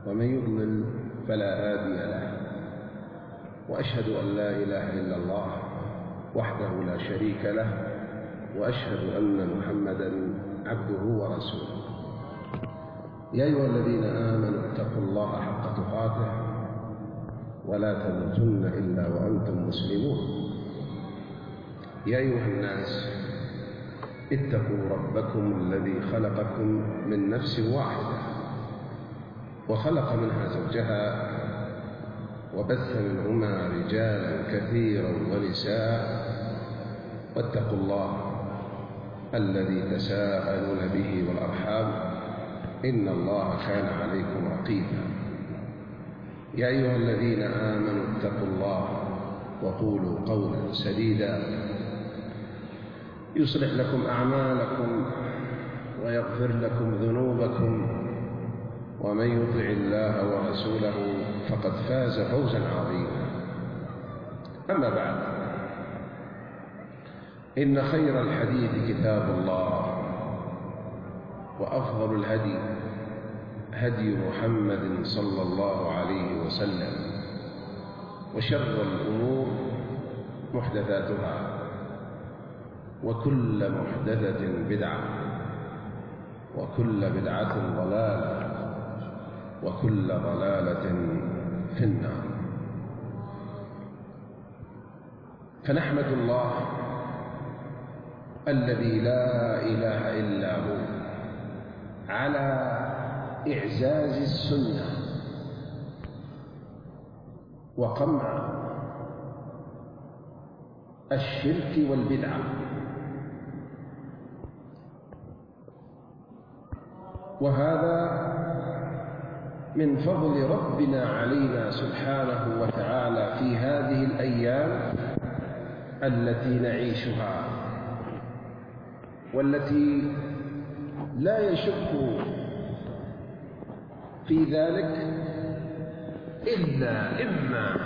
ومن يضلل فلا هادي له، وأشهد أن لا إله إلا الله وحده لا شريك له، وأشهد أن محمدًا عبده ورسوله. يا أيها الذين آمنوا اتقوا الله حق تقاته ولا تموتن إلا وأنتم مسلمون. يا أيها الناس اتقوا ربكم الذي خلقكم من نفس واحدة وخلق منها زوجها وبث منهما رجالا كثيرا ونساء، واتقوا الله الذي تساءلون به والأرحام إن الله كان عليكم رقيبا. يا أيها الذين آمنوا اتقوا الله وقولوا قولا سديدا يصلح لكم أعمالكم ويغفر لكم ذنوبكم، ومن يطع الله ورسوله فقد فاز فوزا عظيما. أما بعد، إن خير الحديث كتاب الله، وأفضل الهدي هدي محمد صلى الله عليه وسلم، وشر الأمور محدثاتها، وكل محدثة بدعة، وكل بدعة ضلالة، وكل ضلالة في النار. فنحمد الله الذي لا إله إلا هو على إعزاز السنة وقمع الشرك والبدعة، وهذا من فضل ربنا علينا سبحانه وتعالى في هذه الأيام التي نعيشها، والتي لا يشك في ذلك إلا إما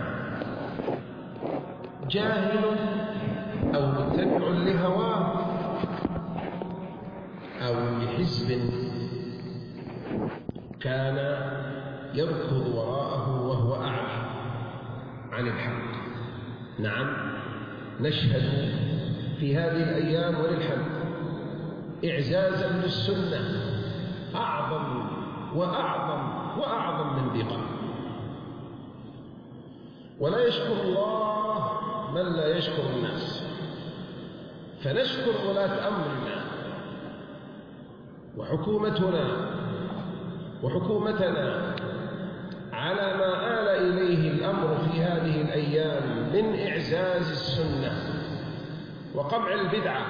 جاهل أو متبع لهواه أو لحزب كان يركض وراءه وهو أعمى عن الحق. نعم، نشهد في هذه الأيام وللحمد إعزازا للسنة أعظم وأعظم وأعظم من بقاء. ولا يشكر الله من لا يشكر الناس، فنشكر ولاة أمرنا وحكومتنا على ما آل إليه الأمر في هذه الأيام من إعزاز السنة وقمع البدعة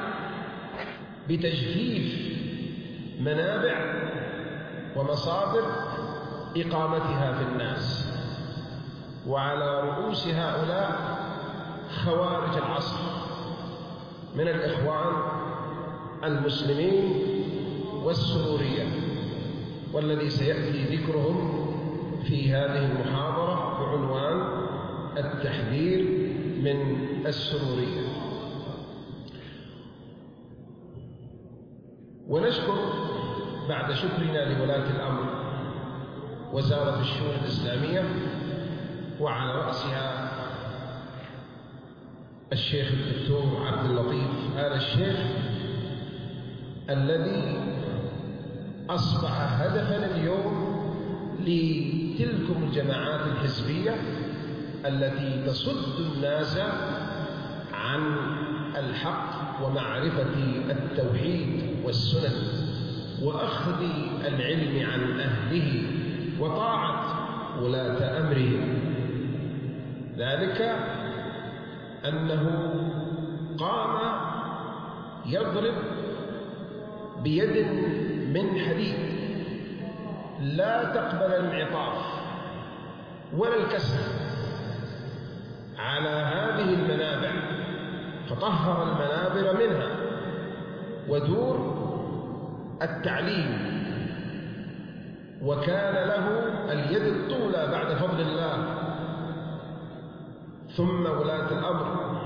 بتجفيف منابع ومصادر إقامتها في الناس، وعلى رؤوس هؤلاء خوارج العصر من الإخوان المسلمين والسرورية، والذي سيأتي ذكرهم في هذه المحاضرة بعنوان التحذير من السرورية. ونشكر بعد شكرنا لولاة الأمر وزارة الشؤون الإسلامية، وعلى رأسها الشيخ الدكتور عبد اللطيف آل الشيخ، الذي أصبح هدفا اليوم لتلكم الجماعات الحزبية التي تصد الناس عن الحق ومعرفة التوحيد والسنن وأخذ العلم عن أهله وطاعة ولاة أمرهم. ذلك أنه قام يضرب بيد من حديد لا تقبل الانعطاف ولا الكسر على هذه المنابع، فطهر المنابر منها ودور التعليم، وكان له اليد الطولى بعد فضل الله، ثم ولاة الأمر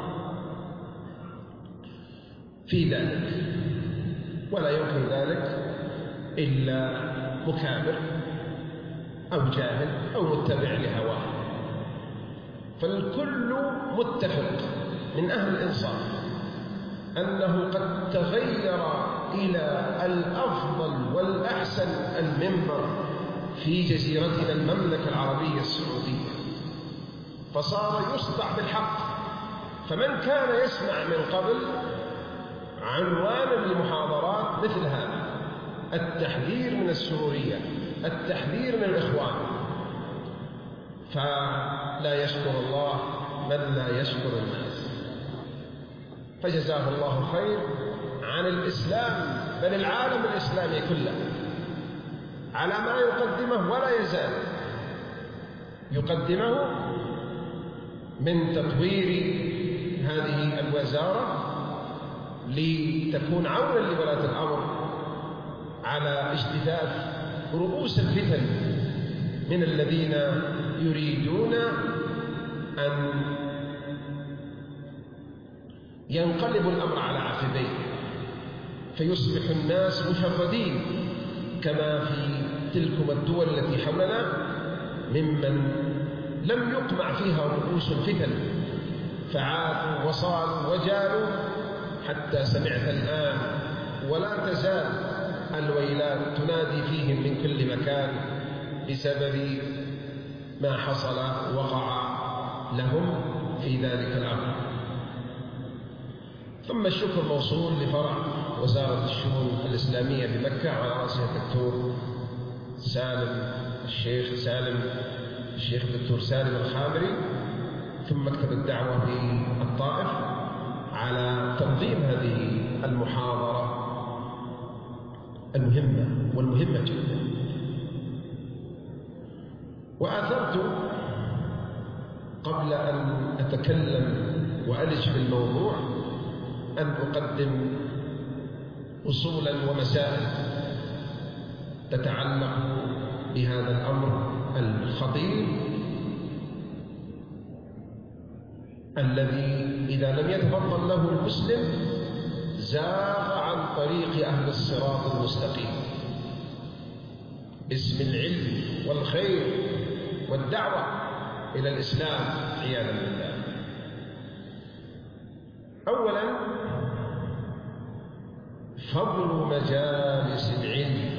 في ذلك. ولا يمكن ذلك إلا مكابر أو جاهل أو متبع لهواه، فالكل متفق من أهل الإنصاف أنه قد تغير إلى الأفضل والأحسن المنبر في جزيرتنا المملكة العربية السعودية، فصار يصدع بالحق. فمن كان يسمع من قبل عنوان المحاضرات مثل هذا: التحذير من السرورية، التحذير من الإخوان، فلا يشكر الله من لا يشكر الناس. فجزاه الله خير عن الإسلام بل العالم الإسلامي كله على ما يقدمه، ولا يزال يقدمه من تطوير هذه الوزارة لتكون عونا لولاة الأمر على اجتثاث رؤوس الفتن من الذين يريدون أن ينقلبوا الأمر على عقبيه فيصبح الناس مشردين كما في تلكم الدول التي حولنا ممن لم يقمع فيها رؤوس الفتن فعادوا وصالوا وجالوا، حتى سمعت الآن ولا تزال الويلات تنادي فيهم من كل مكان بسبب ما حصل وقع لهم في ذلك الأمر. ثم الشكر موصول لفرع وزارة الشؤون الإسلامية بمكة على رأسها الدكتور الشيخ الدكتور سالم الخامري، ثم مكتب الدعوة في الطائف على تنظيم هذه المحاضرة المهمة والمهمة جدا. وآثرت قبل أن أتكلم وألج بالموضوع أن أقدم أصولا ومسائل تتعلق بهذا الأمر الخطير الذي إذا لم يتفضل له المسلم زاغ عن طريق أهل الصراط المستقيم باسم العلم والخير والدعوة إلى الإسلام عياذا بالله. أولا، فضل مجالس العلم.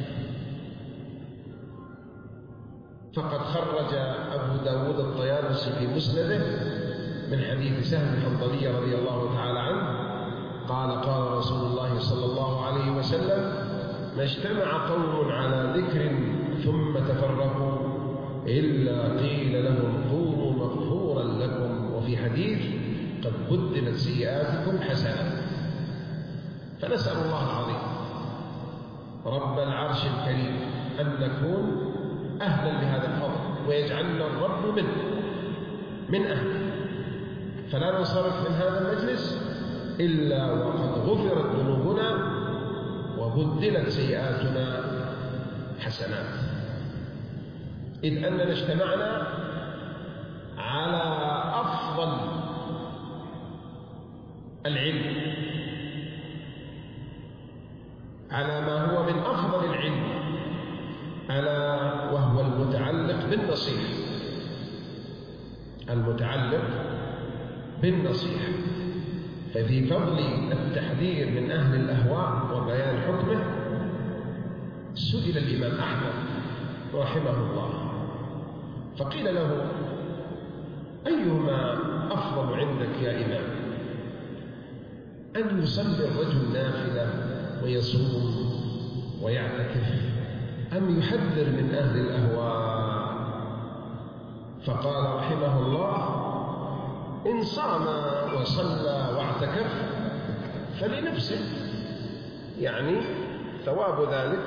فقد خرج أبو داود الطيالسي في مسنده من حديث سهل الحنظلي رضي الله تعالى عنه قال: قال رسول الله صلى الله عليه وسلم: ما اجتمع قوم على ذكر ثم تفرقوا إلا قيل لهم قوموا مغفورا لكم، وفي حديث: قد بدلت سيئاتكم حسنات. فنسأل الله العظيم رب العرش الكريم أن نكون أهلا لهذا الفضل ويجعلنا الرب من أهله، فلا ننصرف من هذا المجلس إلا وقد غفرت ذنوبنا وبدلت سيئاتنا حسنات، إذ أننا اجتمعنا على أفضل العلم، على ما هو من أفضل العلم، ألا وهو المتعلق بالنصيحة. ففي فضل التحذير من أهل الأهواء وبيان حكمه سئل الإمام أحمد رحمه الله فقيل له: أيهما أفضل عندك يا إمام، أن يصلي الرجل نافلة ويصوم ويعتكف، أم يحذر من أهل الأهواء؟ فقال رحمه الله: إن صام وصلى واعتكف فلنفسه، يعني ثواب ذلك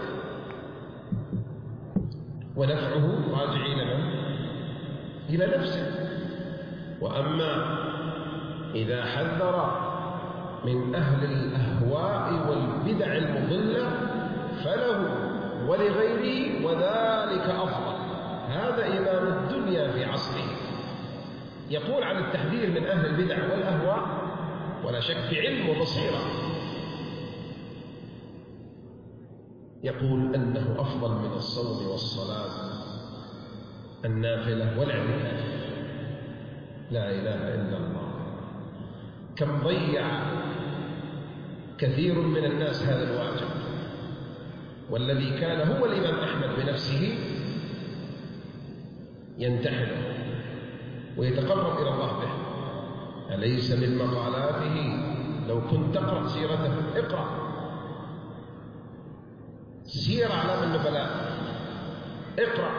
ونفعه راجع إلى نفسه. وأما إذا حذر من أهل الأهواء والبدع المضلة فله ولغيره، وذلك أفضل. هذا إمام الدنيا في عصره يقول عن التحذير من أهل البدع والأهواء ولا شك في علم وبصيرة، يقول أنه أفضل من الصوم والصلاة النافلة والاعتكاف. لا إله إلا الله. كم ضيع كثير من الناس هذا الواجب، والذي كان هو الإمام أحمد بنفسه ينتحله ويتقرب إلى الله به. أليس من مقالاته لو كنت تقرأ سيرته، اقرأ سير أعلام النبلاء، اقرأ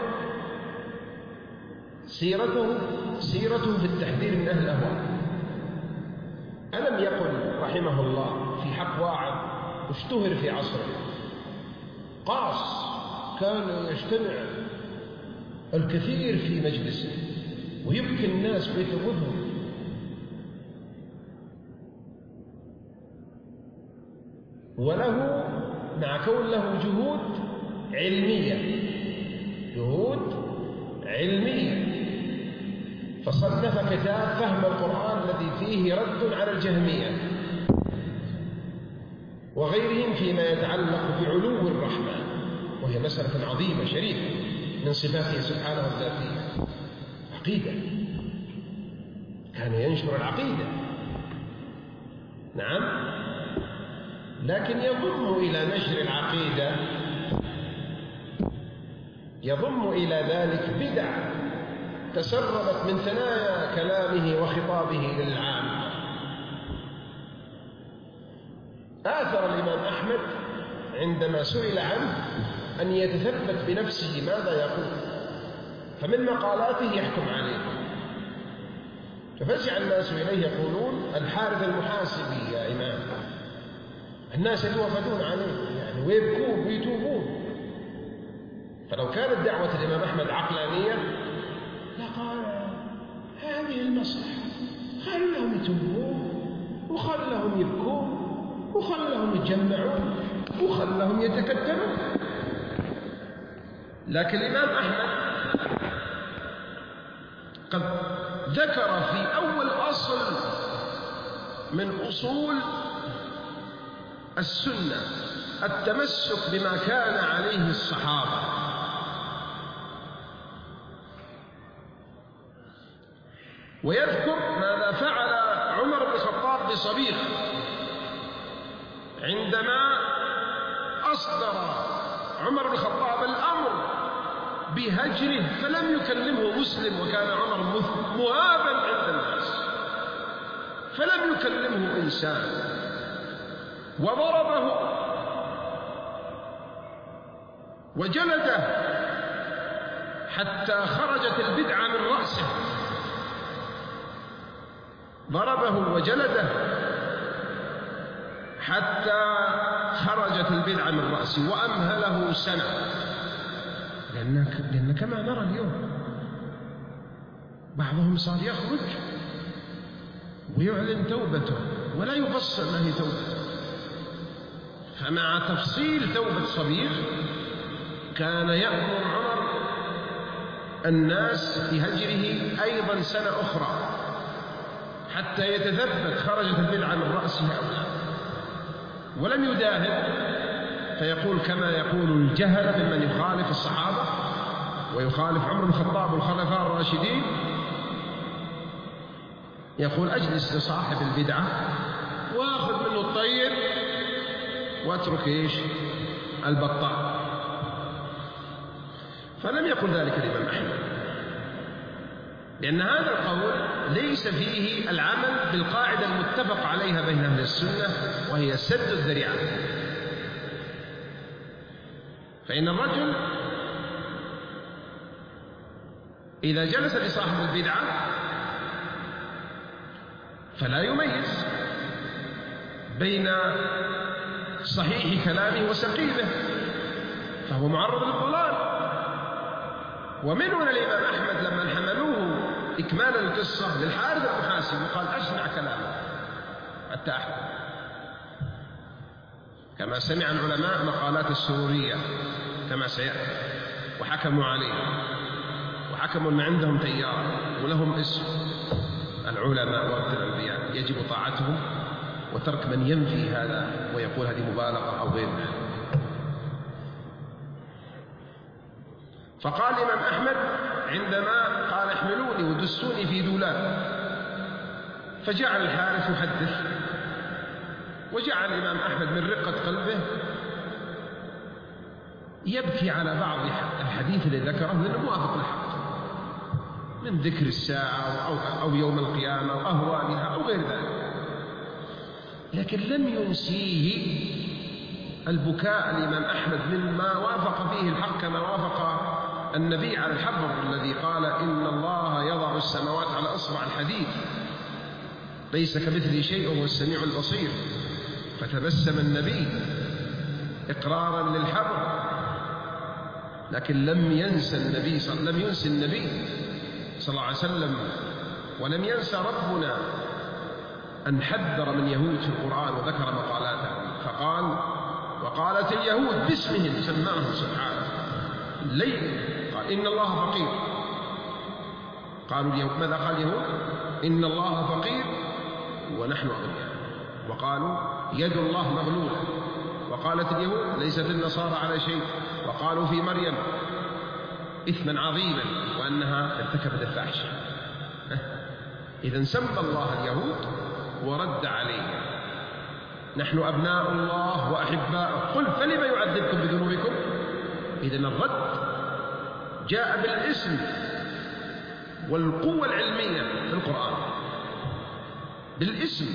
سيرته في التحذير من أهل الأهواء. ألم يقل رحمه الله في حق واعظ اشتهر في عصره، قاص، كان يجتمع الكثير في مجلسه ويبكي الناس ويثوبهم، وله مع كون له جهود علمية فصنف كتاب فهم القرآن الذي فيه رد على الجهمية وغيرهم فيما يتعلق بعلو الرحمن، وهي مسألة عظيمة شريفة من صفاته سبحانه الذاتية. عقيدة، كان ينشر العقيدة، نعم، لكن يضم إلى نشر العقيدة، يضم إلى ذلك بدع تسربت من ثنايا كلامه وخطابه للعامة. آثر الإمام أحمد عندما سئل عنه أن يتثبت بنفسه ماذا يقول، فمن مقالاته يحكم عليه، ففزع الناس إليه يقولون الحارث المحاسبي يا إمام، الناس يتوافدون عليه يعني ويبكون ويتوبون. فلو كانت دعوة الإمام أحمد عقلانية لقال هذه المصلحة، خلهم يتوبون وخلهم يبكون وخلهم يتجمعون وخلهم يتكتلون. لكن الإمام أحمد قد ذكر في أول أصل من أصول السنة التمسك بما كان عليه الصحابة، ويذكر ماذا فعل عمر بن الخطاب بصبيغ عندما أصدر عمر بن الخطاب الأمر بهجره فلم يكلمه مسلم، وكان عمر مهابا عند الناس، فلم يكلمه إنسان وضربه وجلده حتى خرجت البدعة من رأسه، ضربه وجلده حتى خرجت البدعة من رأسه وأمهله سنة، لأن كما نرى اليوم بعضهم صار يخرج ويعلن توبته ولا يفصل ما هي توبته. فمع تفصيل توبة صبيغ كان يأمر عمر الناس بهجره أيضا سنة أخرى حتى يتثبت خرجت البدعة من رأسه أو لا، ولم يداهن، فيقول كما يقول الجهل ممن يخالف الصحابة ويخالف عمر بن الخطاب والخلفاء الراشدين، يقول أجلس لصاحب البدعة وأخذ منه الطيب وأترك البطال. فلم يقل ذلك الإمام أحمد، لأن هذا القول ليس فيه العمل بالقاعدة المتفق عليها بين أهل السنة، وهي سد الذريعة. فإن الرجل إذا جلس لصاحب البدعة فلا يميز بين صحيح كلامه وسقيمه، فهو معرض للضلال. ومن هنا الإمام أحمد لما حملوه إكمالا القصة للحارث المحاسبي وقال أسمع كلامه حتى أحكم، كما سمع العلماء مقالات السرورية كما سيأتي وحكموا عليه، وحكموا أن عندهم تيار ولهم اسم العلماء وقت الأنبياء، يجب طاعتهم وترك من ينفي هذا ويقول هذه مبالغة أو غيرها. فقال الإمام أحمد عندما قال احملوني ودسوني في دولاب، فجعل الحارث يحدث، وجعل الإمام أحمد من رقة قلبه يبكي على بعض الحديث الذي ذكره لأنه موافق للحق من ذكر الساعة أو يوم القيامة أو أهوالها أو غير ذلك، لكن لم ينسيه البكاء الإمام أحمد مما وافق فيه الحق، كما وافق النبي على الحبر الذي قال إن الله يضع السماوات على أصبع الحديد ليس كمثله شيء وهو السميع البصير، فتبسم النبي إقرارا للحبر، لكن لم ينسى النبي صلى الله عليه وسلم ولم ينسى ربنا أن حذر من يهود في القرآن وذكر مقالاتهم، فقال وقالت اليهود باسمهم سماهم سبحانه الليل، قال إن الله فقير، قالوا اليهود ماذا قال اليهود؟ إن الله فقير ونحن أغنياء، وقالوا يد الله مغلولة، وقالت اليهود ليست النصارى على شيء، وقالوا في مريم إثما عظيما وأنها ارتكبت الفاحشة. إذن سمى الله اليهود ورد عليهم نحن أبناء الله وأحباؤه، قل فلم يعذبكم بذنوبكم؟ إذن الرد جاء بالاسم والقوة العلمية في القرآن بالاسم.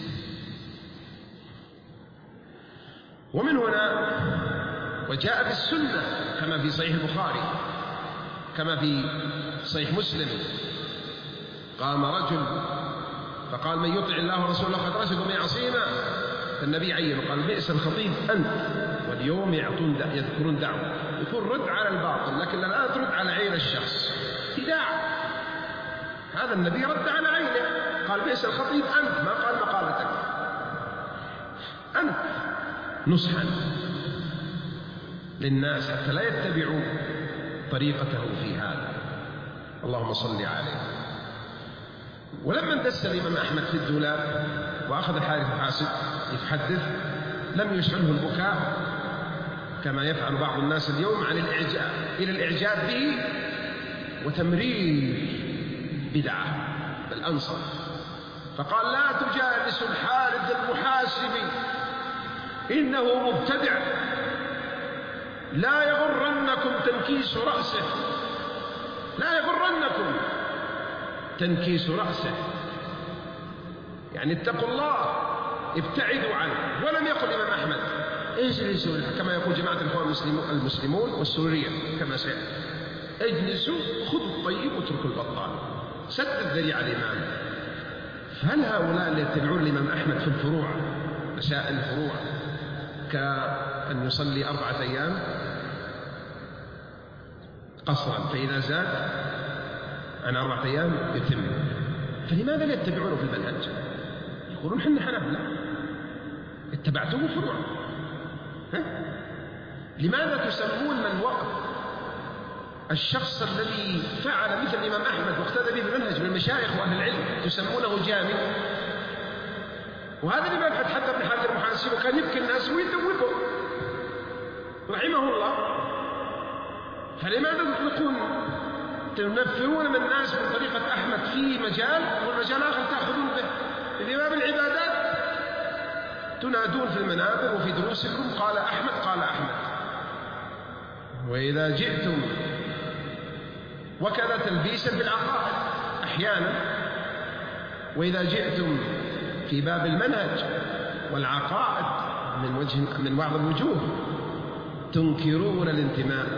ومن هنا وجاء بالسنة كما في صحيح البخاري كما في صحيح مسلم، قام رجل فقال من يطع الله ورسوله قد رشد ومن يعصينا، فالنبي عين وقال بئس الخطيب أنت، واليوم يذكرون دعوة يكون رد على الباطل، لكن الآن ترد على عين الشخص خداع. هذا النبي رد على عينه قال بئس الخطيب أنت، ما قال مقالتك أنت، نصحا للناس حتى لا يتبعوا طريقته في هذا. اللهم صل عليه. ولما اندس الإمام أحمد في الدولاب وأخذ الحارث الحاسب يتحدث لم يشعله البكاء كما يفعل بعض الناس اليوم عن الإعجاب إلى الإعجاب به وتمرير بدعة، بل أنصر فقال لا تجالس الحارث المحاسبي إنه مبتدع، لا يغرنكم تنكيس رأسه، لا يغرنكم تنكيس رأسه، يعني اتقوا الله ابتعدوا عنه. ولم يقل الإمام أحمد اجلسوا كما يقول جماعة الإخوان المسلمون والسورية كما سيأتي، اجلسوا خذوا الطيب واتركوا البطال، سد الذريعة الإمام. فهل هؤلاء اللي يتبعون الإمام أحمد في الفروع مسائل الفروع كأن يصلي 4 أيام قصرا فإذا زاد عن 4 أيام يتم، فلماذا لا يتبعونه في المنهج؟ يقولون حنا حنبلة اتبعتم فروع، لماذا تسمون من وقف الشخص الذي فعل مثل الإمام أحمد واقتدى به بالمنهج من المشايخ وأهل العلم تسمونه جامع؟ وهذا الإمام حتى ابن حجر المحاسب وكان يبكي الناس ويدوبهم رحمه الله، فلماذا تنفرون من الناس من طريقة أحمد في مجال والمجال آخر تأخذون به؟ الإمام العبادات تنادون في المنابر وفي دروسكم قال أحمد قال أحمد، وإذا جئتم وكذا تلبيسا في العقائد أحيانا، وإذا جئتم في باب المنهج والعقائد من بعض الوجوه تنكرون الانتماء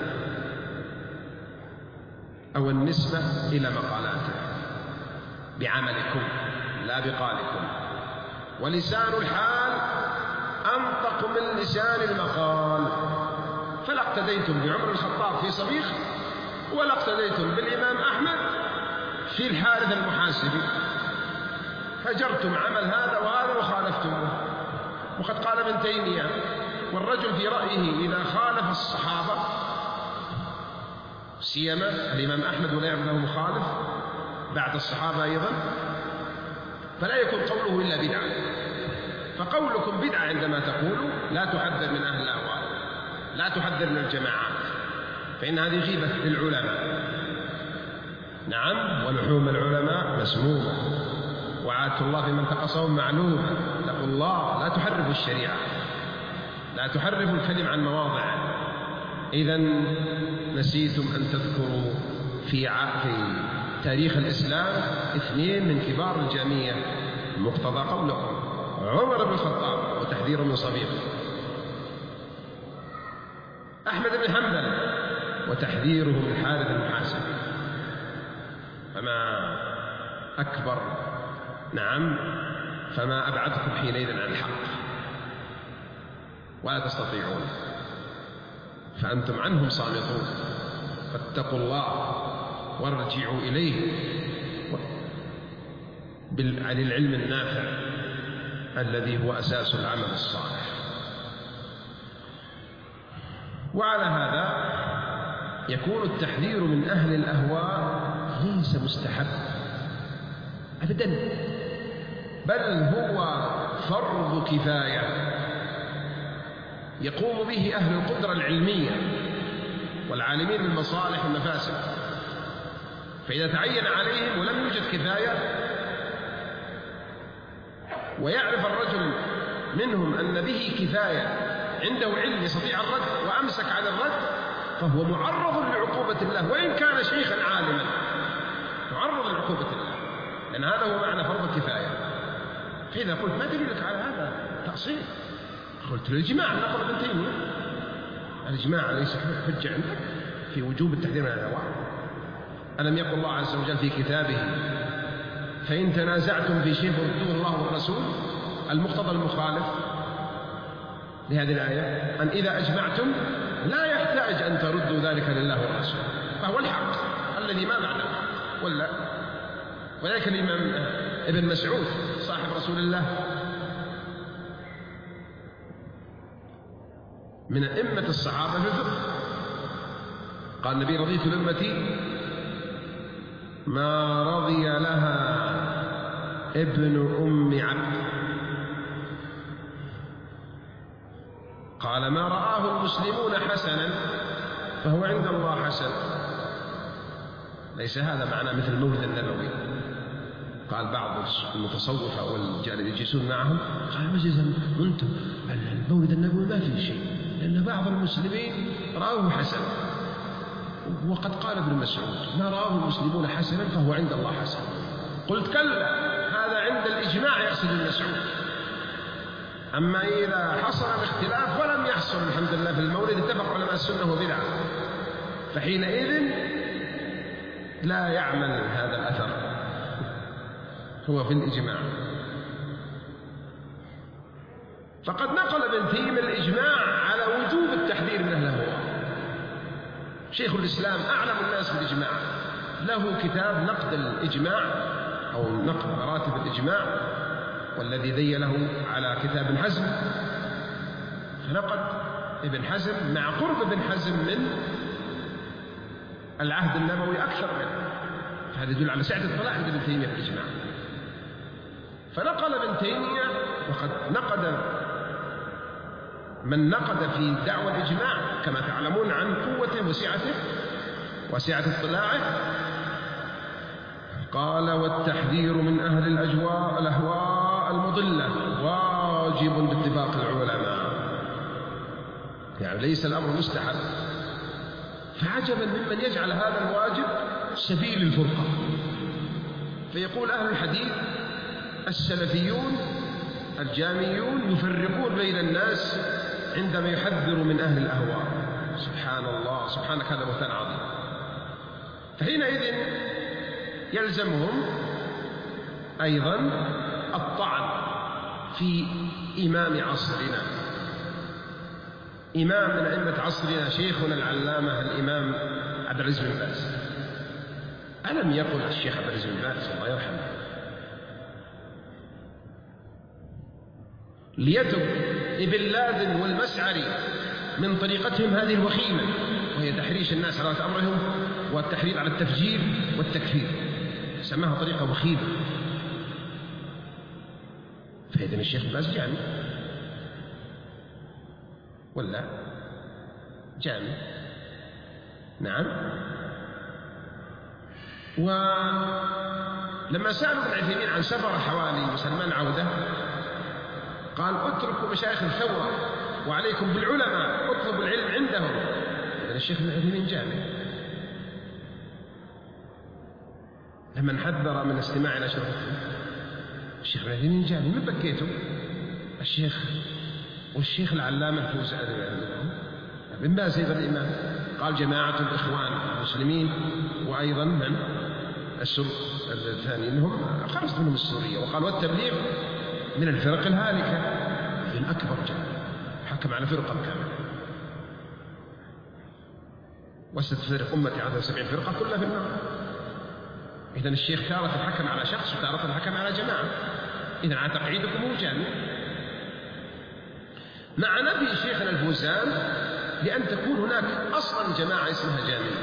أو النسبة إلى مقالاته بعملكم لا بقالكم، ولسان الحال أنطق من لسان المقال، فلا اقتديتم بعمر الخطاب في صبيغ ولا اقتديتم بالإمام أحمد في الحارث المحاسبي، هجرتم عمل هذا وهذا وخالفتموه. وقد قال ابن تيمية والرجل في رأيه إذا خالف الصحابة سيما الإمام أحمد ولا يعرف له مخالف بعد الصحابة أيضا فلا يكون قوله إلا بدعة، فقولكم بدعة عندما تقولوا لا تحذر من أهل الأهواء، لا تحذر من الجماعات، فإن هذه غيبة للعلماء. نعم، ولحوم العلماء مسمومة، وعادة الله في من تقصهم معلومة. اتقوا الله، لا تحرفوا الشريعة، لا تحرفوا الكلم عن مواضعه. إذن نسيتم أن تذكروا في تاريخ الإسلام 2 من كبار الجامية مقتضى قولكم: عمر بن الخطاب وتحذيره من صبيغه، أحمد بن حنبل وتحذيره من الحارث المحاسبي. فما أكبر، نعم، فما أبعدكم حينئذ عن الحق، ولا تستطيعون، فأنتم عنهم صامتون. فاتقوا الله وارجعوا إليه عن العلم النافع الذي هو أساس العمل الصالح. وعلى هذا يكون التحذير من أهل الأهواء ليس مستحب أبدا، بل هو فرض كفاية يقوم به أهل القدرة العلمية والعالمين بالمصالح والمفاسد. فإذا تعين عليهم ولم يوجد كفاية، ويعرف الرجل منهم أن به كفاية، عنده علم يستطيع الرد وأمسك عن الرد، فهو معرض لعقوبة الله، وإن كان شيخا عالما معرض لعقوبة الله، لأن هذا هو معنى فرض الكفاية. فإذا قلت: ما دليلك على هذا تقصير؟ قلت: الإجماع نقل ابن تيمية. الإجماع ليس حجة عندك في وجوب التحذير من الهوى؟ ألم يقل الله عز وجل في كتابه: فإن تنازعتم في شيء فردوه الله والرسول؟ المقتضى المخالف لهذه الآية أن إذا أجمعتم لا يحتاج أن تردوا ذلك لله والرسول، فهو الحق الذي ما بعده الحق. ولا ولكن الإمام ابن مسعود صاحب رسول الله من أئمة الصحابة في الفقه، قال النبي: رضيت لأمتي ما رضي لها ابن أم عبد. قال: ما رآه المسلمون حسنا فهو عند الله حسن. ليس هذا معنى مثل المولد النبوي. قال بعض المتصوفة والجالس يجلسون معهم: قال: مجلسا أنتم المولد النبوي ما فيه شيء، لأن بعض المسلمين رأوه حسنا. وقد قال ابن مسعود: ما رآه المسلمون حسنا فهو عند الله حسن. قلت: كلا، هذا عند الإجماع يقصد ابن مسعود. أما إذا حصل الاختلاف ولم يحصل الحمد لله في المولد، اتفق علماء السنة وبدعة، فحينئذ لا يعمل هذا الأثر، هو في الإجماع. فقد نقل ابن تيمية الإجماع على وجوب التحذير من أهل الهوى. شيخ الإسلام أعلم الناس بالإجماع، له كتاب نقد الإجماع أو نقد مراتب الإجماع، والذي ذيله على كتاب ابن حزم، فنقد ابن حزم مع قرب ابن حزم من العهد النبوي أكثر منه، فهذا يدل على سعة اطلاع عند ابن تيمية في الإجماع. فنقل ابن تيمية، وقد نقد من نقد في دعوى الإجماع كما تعلمون عن قوته وسعة اطلاعه. قال: والتحذير من أهل الأهواء المضلة واجب باتفاق العلماء، يعني ليس الأمر مستحب. فعجبا ممن يجعل هذا الواجب سبيل الفرقة. فيقول أهل الحديث السلفيون الجاميون يفرقون بين الناس عندما يحذر من أهل الأهواء. سبحان الله، سبحانك، هذا بهتان عظيم. فحينئذ يلزمهم أيضا الطعن في إمام عصرنا، إمام من أئمة عصرنا، شيخنا العلامة الإمام عبد العزيز بن باز. ألم يقل الشيخ عبد العزيز بن باز الله يرحمه: ليتب ابن لاذن والمسعري من طريقتهم هذه الوخيمة، وهي تحريش الناس على أمرهم والتحريض على التفجير والتكفير، سماها طريقة وخيمة. فإذن الشيخ بن باز جامي ولا جامي؟ نعم. ولما سألوا ابن عثيمين عن سفر حوالي سلمان عودة قال اتركوا مشايخ الثورة وعليكم بالعلماء، اطلبوا العلم عندهم. إذن الشيخ ابن عثيمين جامع لما حذر من استماع إلى شرط الشيخ ابن عثيمين جامع. من بكيته والشيخ العلامة الفوزان بن باز أيضا الإمام قال جماعة الإخوان المسلمين، وأيضا من الثاني إنهم خرجت منهم السورية، وقال والتبليغ من الفرق الهالكة من أكبر جامع، حكم على فرقة كاملة وستفترق أمتي على 70 فرقة كلها في النار. إذن الشيخ تارة الحكم على شخص وتارة الحكم على جماعة، إذن على تقعيدكم هو جامع. مع نبي شيخنا الفوزان لأن تكون هناك أصلا جماعة اسمها جامعة،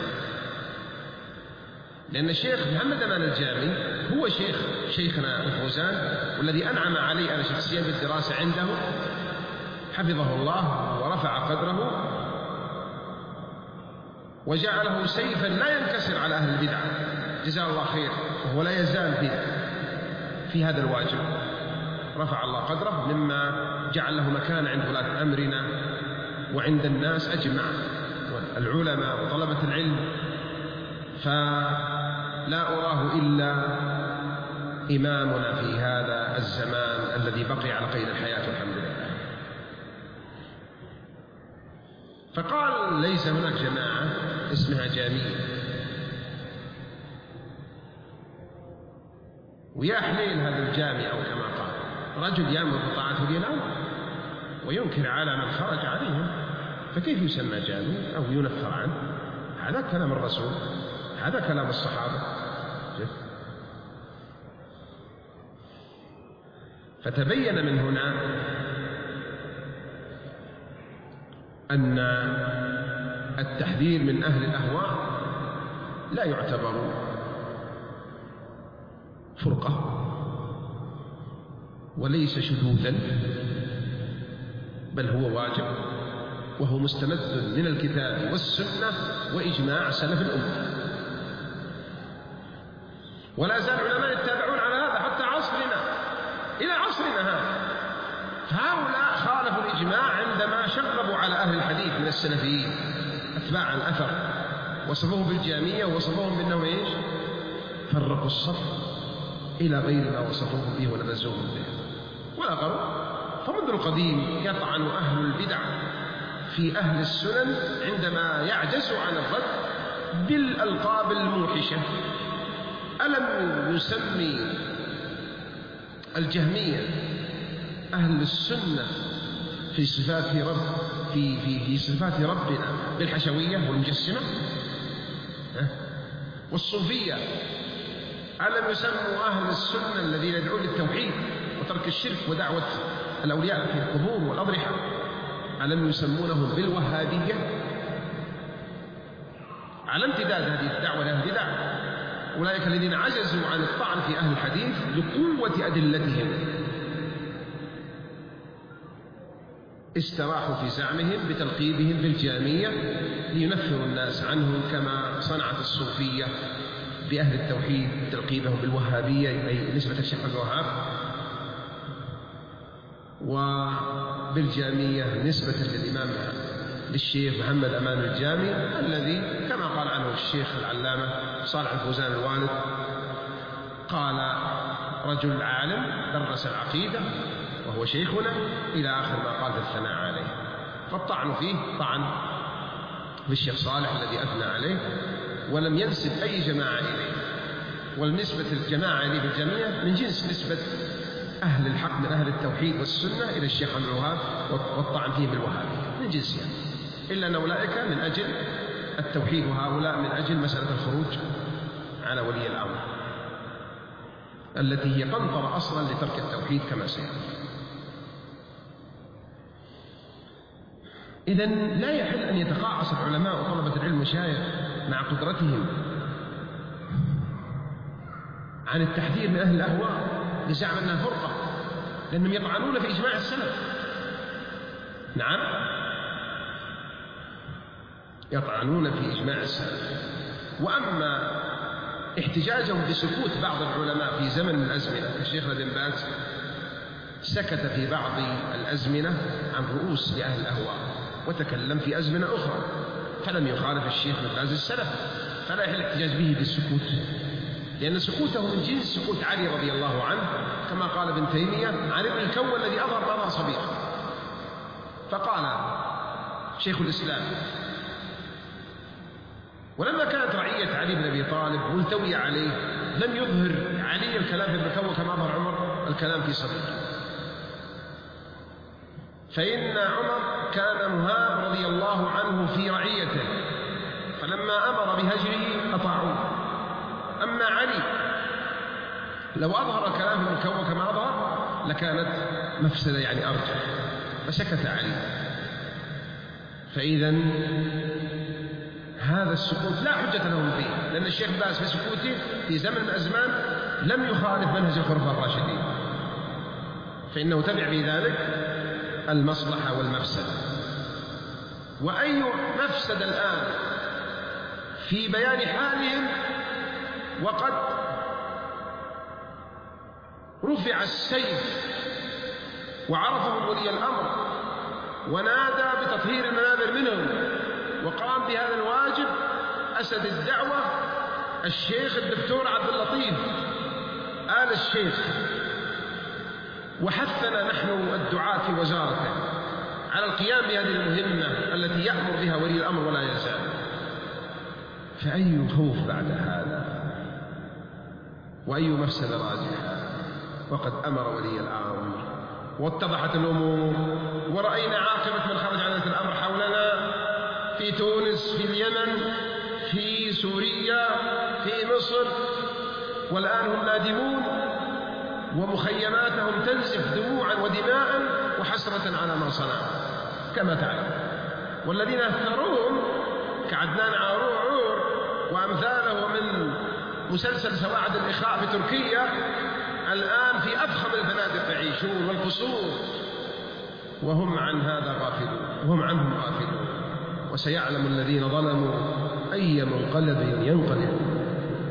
لأن الشيخ محمد أمان الجامي هو شيخنا الفوزان، والذي أنعم علي أنا شخصيا بالدراسة عنده حفظه الله ورفع قدره وجعله سيفا لا ينكسر على أهل البدع جزاه الله خير، وهو لا يزال في هذا الواجب. رفع الله قدره مما جعل له مكان عند ولاة أمرنا وعند الناس أجمع العلماء وطلبة العلم، فلا أراه إلا إمامنا في هذا الزمان الذي بقي على قيد الحياة والحمد لله. فقال ليس هناك جماعة اسمها جامية. ويا حليل هذا الجامع أو كما قال رجل يأمر بطاعة ولي الأمر وينكر على من خرج عليهم، فكيف يسمى جامع أو ينفر عنه؟ هذا كلام الرسول، هذا كلام الصحابة. فتبين من هنا أن التحذير من أهل الأهواء لا يعتبر فرقة وليس شذوذا، بل هو واجب، وهو مستمد من الكتاب والسنة وإجماع سلف الأمة. ولا زال العلماء يتابعون على هذا حتى عصرنا إلى عصرنا هذا. فهؤلاء خالفوا الإجماع عندما شغبوا على أهل الحديث من السلفيين أتباع الأثر، وصفوهم بالجامية ووصفوهم بأنهم إيش؟ فرقوا الصف إلى غير ما وصفوهم به ونبذوهم به ولا غروا. فمنذ القديم يطعن أهل البدع في أهل السنن عندما يعجزوا عن الرد بالألقاب الموحشة. ألم يسمي الجهمية أهل السنة في صفات صفات ربنا بالحشوية والمجسمة؟ والصوفية ألم يسموا أهل السنة الذين يدعون للتوحيد وترك الشرك ودعوة الأولياء في القبور والأضرحة ألم يسمونهم بالوهابية؟ على امتداد هذه الدعوة لأهل البدع أولئك الذين عجزوا عن الطعن في أهل الحديث لقوة أدلتهم استراحوا في زعمهم بتلقيبهم بالجامية لينفروا الناس عنهم، كما صنعت الصوفية بأهل التوحيد تلقيبهم بالوهابية أي نسبة الشيخ عبد الوهاب، وبالجامية نسبة للإمام للشيخ محمد أمان الجامي الذي كما قال عنه الشيخ العلامة صالح الفوزان الوالد قال رجل عالم درس العقيدة وهو شيخنا إلى آخر ما قال في الثناء عليه. فالطعن فيه طعن بالشيخ صالح الذي أثنى عليه ولم ينسب أي جماعة إليه، والنسبة الجماعة إليه بالجميع من جنس نسبة أهل الحق من أهل التوحيد والسنة إلى الشيخ عبد الوهاب والطعن فيه بالوهابية من جنسها، إلا أن أولئك من أجل التوحيد وهؤلاء من أجل مسألة الخروج على ولي الأمر التي هي قنطرة أصلا لترك التوحيد كما سيأتي. إذن لا يحل أن يتقاعس العلماء وطلبة العلم والمشايخ مع قدرتهم عن التحذير من أهل الأهواء لزعم أنها فرقة، لأنهم يطعنون في إجماع السلف. نعم، يطعنون في إجماع السلف. وأما احتجاجهم بسكوت بعض العلماء في زمن من الأزمنة كشيخنا بن باز، سكت في بعض الأزمنة عن رؤوس لأهل الأهواء وتكلم في أزمنة أخرى، فلم يخالف الشيخ بن باز السلف، فلا يحل الاحتجاج به بالسكوت، لأن سكوته من جنس سكوت علي رضي الله عنه، كما قال ابن تيمية عن ابن الكون الذي أظهر ما أظهر صبيح. فقال شيخ الإسلام: ولما كانت رعية علي بن أبي طالب ملتوية عليه لم يظهر علي الكلام في ابن الكون كما أظهر عمر الكلام في صبيح، فإن عمر كان مهاب رضي الله عنه في رعيته، فلما أمر بهجره أطاعوه. أما علي لو أظهر كلام ابن الكون كما أظهر لكانت مفسدة يعني أرجح، فسكت علي. فإذا هذا السكوت لا حجة لهم فيه، لأن الشيخ باز في سكوته في زمن من الأزمان لم يخالف منهج الخلفاء الراشدين، فإنه تبع في ذلك المصلحة والمفسدة. وأي مفسدة الآن في بيان حالهم وقد رفع السيف وعرفهم ولي الأمر ونادى بتطهير المنابر منهم، وقام بهذا الواجب أسد الدعوة الشيخ الدكتور عبد اللطيف آل الشيخ، وحثنا نحن الدعاة في وزارته على القيام بهذه المهمة التي يأمر بها ولي الأمر ولا يزال. فأي خوف بعد هذا وأي مفسدة راجحة؟ وقد أمر ولي الأمر واتضحت الأمور، ورأينا عاقبة من خرج عن الأمر حولنا في تونس، في اليمن، في سوريا، في مصر، والآن هم نادمون ومخيماتهم تنزف دموعا ودماء وحسرة على ما صنعوا كما تعلم. والذين اهتروهم كعدنان عارور وأمثاله من مسلسل سواعد الإخاء في تركيا الآن في أفخم الفنادق يعيشون والقصور، وهم عن هذا غافلون، وهم عنهم غافلون. وسيعلم الذين ظلموا أي منقلب ينقلبون.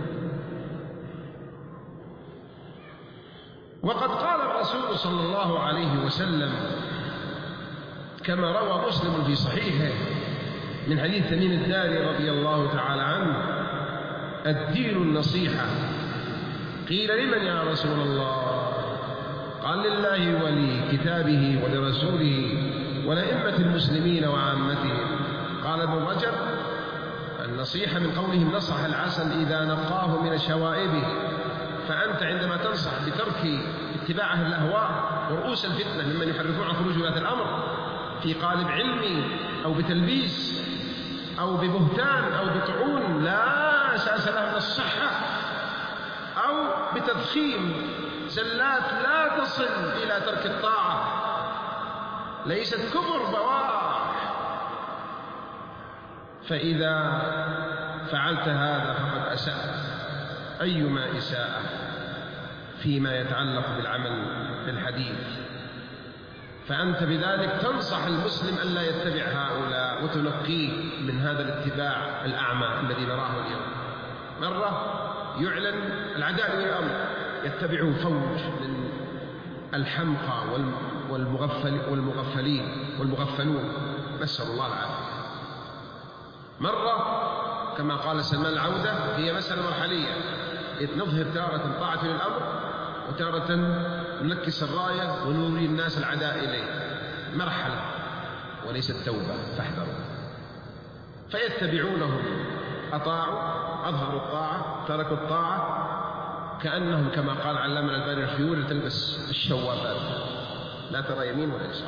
وقد قال الرسول صلى الله عليه وسلم كما روى مسلم في صحيحه من حديث تميم الداري رضي الله تعالى عنه: الدين النصيحة. قيل: لمن يا رسول الله؟ قال: لله ولكتابه ولرسوله ولأئمة المسلمين وعامتهم. قال ابن رجب: النصيحة من قولهم نصح العسل إذا نقاه من شوائبه. فأنت عندما تنصح بترك اتباع أهل الأهواء ورؤوس الفتنة ممن يحرفون عن خروج ولاة الأمر في قالب علمي أو بتلبيس أو ببهتان أو بطعون لا أساس لها من الصحة، أو بتضخيم زلات لا تصل إلى ترك الطاعة، ليست كبر بواح، فإذا فعلت هذا فقد أسأت أيما إساءة فيما يتعلق بالعمل بالحديث. فأنت بذلك تنصح المسلم ألا يتبع هؤلاء وتنقيه من هذا الاتباع الأعمى الذي نراه اليوم. مرة يعلن العداء للأمر يتبعه فوج من الحمقى والمغفلون، نسأل الله العافية. مرة كما قال سلمان العودة هي مسألة مرحلية، نظهر تارة طاعة للأمر وتارة ننكس الراية ونوري الناس العداء إليه، مرحلة وليست توبة، فاحذروا. فيتبعونهم، أطاعوا، أظهروا الطاعة، تركوا الطاعة، كأنهم كما قال علامة الألباني الخيول تلبس الشوابات لا ترى يمين ولا يسار.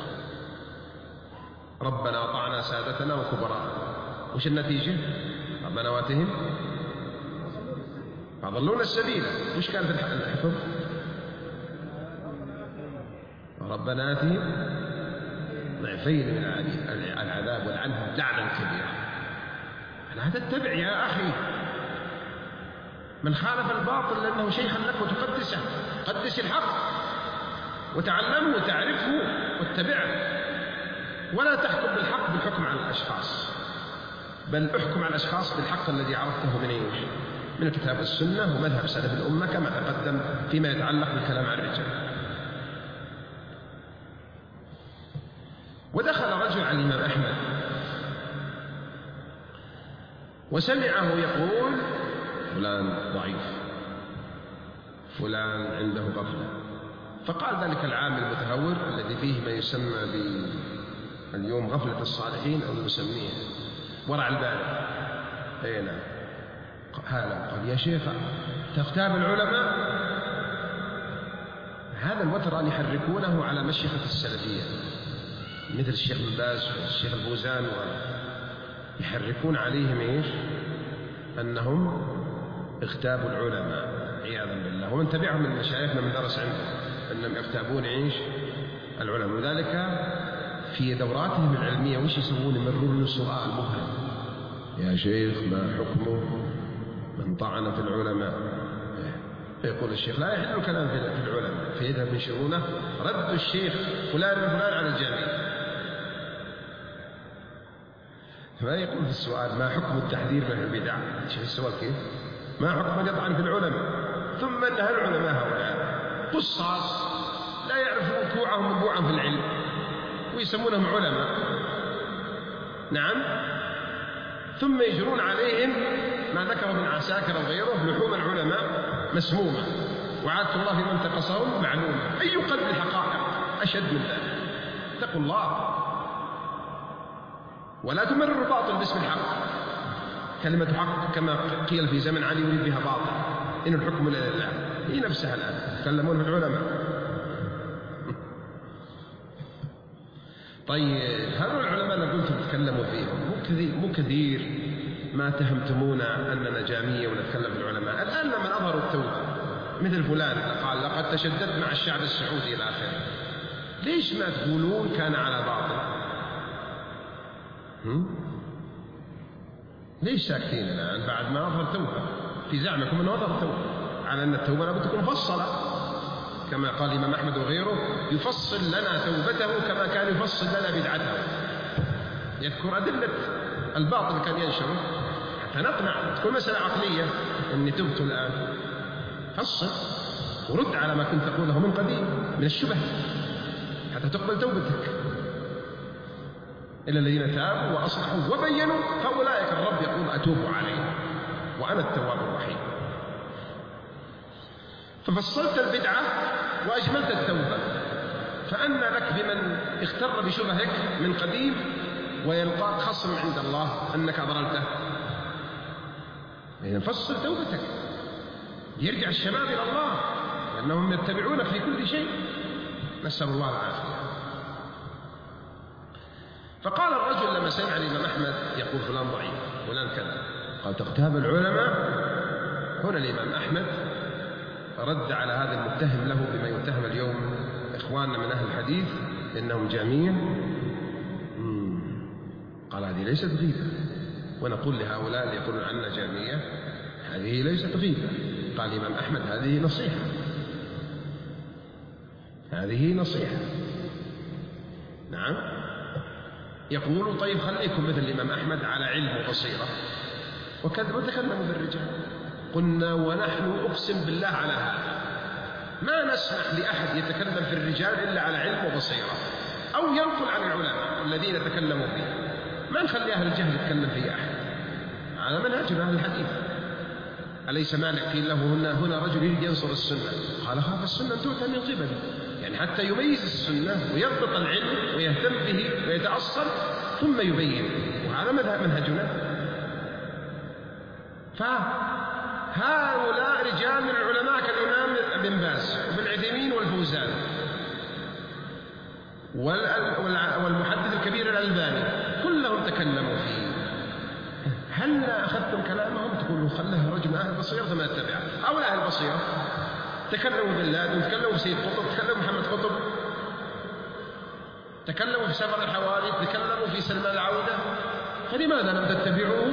ربنا أطعنا سادتنا وكبراءنا، وش النتيجة؟ ربنا واتهم فضلونا السبيل. وش كان في الحكم؟ ربنا آتهم ضعفين من العذاب والعنهم لعنا كبيرا. لا تتبع يا أخي من خالف الباطل لأنه شيخا لك وتقدسه. قدس الحق وتعلمه وتعرفه واتبعه، ولا تحكم بالحق بالحكم على الأشخاص. بل احكم على الأشخاص بالحق الذي عرفته من الكتاب والسنة ومذهب سلف الأمة كما تقدم فيما يتعلق بالكلام عن الرجال. ودخل رجل على الإمام أحمد وسمعه يقول فلان ضعيف، فلان عنده غفلة، فقال ذلك العامل المتهور الذي فيه ما يسمى اليوم غفلة الصالحين أو نسميه ورع البال، أي نعم، قال يا شيخ تغتاب العلماء. هذا الوتر يحركونه على مشيخة السلفية مثل الشيخ بن باز والشيخ الفوزان، يحركون عليهم ايش؟ انهم اغتابوا العلماء عياذا بالله، ومن تبعهم من مشايخنا من درس عندهم انهم يغتابون ايش؟ العلماء. وذلك في دوراتهم العلميه وش يسوون؟ يمرون سؤال مبهم: يا شيخ ما حكم من طعن في العلماء؟ فيقول الشيخ لا يحل الكلام في العلماء، فيذهب ينشرونه رد الشيخ فلان وفلان على الجميع. فيقول في السؤال: ما حكم التحذير من البدع؟ شوف السؤال كيف؟ ما حكم من يطعن في العلماء؟ ثم ان العلماء هؤلاء قصاص لا يعرفون كوعهم من بوعهم في العلم ويسمونهم علماء، نعم، ثم يجرون عليهم ما ذكر ابن عساكر وغيره: لحوم العلماء مسمومة وعادة الله في من تقصهم معلومة. أي قدر الحقائق أشد من ذلك؟ اتقوا الله ولا تمرروا الباطل باسم الحق. كلمة حق كما قيل في زمن علي يريد بها باطل، إن الحكم إلا لله، هي نفسها الآن يتكلمون في العلماء. طيب هذول العلماء اللي قلتم تتكلموا فيهم مو كثير ما تهمتمونا أننا جامية ونتكلم في العلماء. الآن لما أظهروا التوبة مثل فلان قال لقد تشددت مع الشعب السعودي إلى آخره، ليش ما تقولون كان على باطل؟ ليش ساكتين الآن بعد ما أظهر توبة؟ في زعمكم أنه أظهر توبة، على أن التوبة لابد تكون مفصلة كما قال الإمام أحمد وغيره: يفصل لنا توبته كما كان يفصل لنا بدعته. يذكر أدلة الباطل اللي كان ينشره حتى نقنع، تكون مسألة عقلية أني تبت الآن، فصل ورد على ما كنت تقوله من قديم من الشبه حتى تقبل توبتك. إلا الذين تابوا وأصلحوا وبينوا فأولئك الرب يقول أتوب عليهم وأنا التواب الرحيم. ففصلت البدعة وأجملت التوبة، فأنى لك بمن اغتر بشبهك من قديم ويلقاك خصم عند الله أنك أضللته. إذن فصل توبتك يرجع الشباب إلى الله لأنهم يتبعونك في كل شيء، نسأل الله العافية. فقال الرجل لما سمع الإمام أحمد يقول فلان ضعيف فلان كذا، قال تغتاب العلماء. هنا الإمام أحمد رد على هذا المتهم له بما يتهم اليوم إخواننا من أهل الحديث إنهم جامية. قال هذه ليست غيبة، ونقول لهؤلاء اللي يقولون عنا جامية هذه ليست غيبة. قال الإمام أحمد هذه نصيحة، هذه نصيحة. نعم. يقول طيب خليكم مثل الإمام أحمد على علم وبصيرة وكذا وتكلموا بالرجال. قلنا ونحن أقسم بالله على هذا ما نسمح لأحد يتكلم في الرجال إلا على علم وبصيرة أو ينقل عن العلماء الذين تكلموا فيه، ما نخلي أهل الجهل يتكلم فيه أحد، على منهج أهل الحديث. أليس مالك قيل له هنا رجل يريد ينصر السنة، قال خاف السنة تؤتى من قبل، يعني حتى يميز السنة ويضبط العلم ويهتم به ويتأصل ثم يبين، وهذا منهجنا. فهؤلاء رجال من العلماء كالإمام ابن باز وابن عثيمين والفوزان والمحدث الكبير الألباني كلهم تكلموا فيه. هل أخذتم كلامهم تقولوا خله رجل أهل البصيرة ثم اتبعه؟ أو أهل البصيرة تكلموا بالله، تكلموا في سيد قطب، تكلموا محمد قطب، تكلموا في سفر الحوالي، تكلموا في سلمان العودة، فلماذا لم تتبعوه؟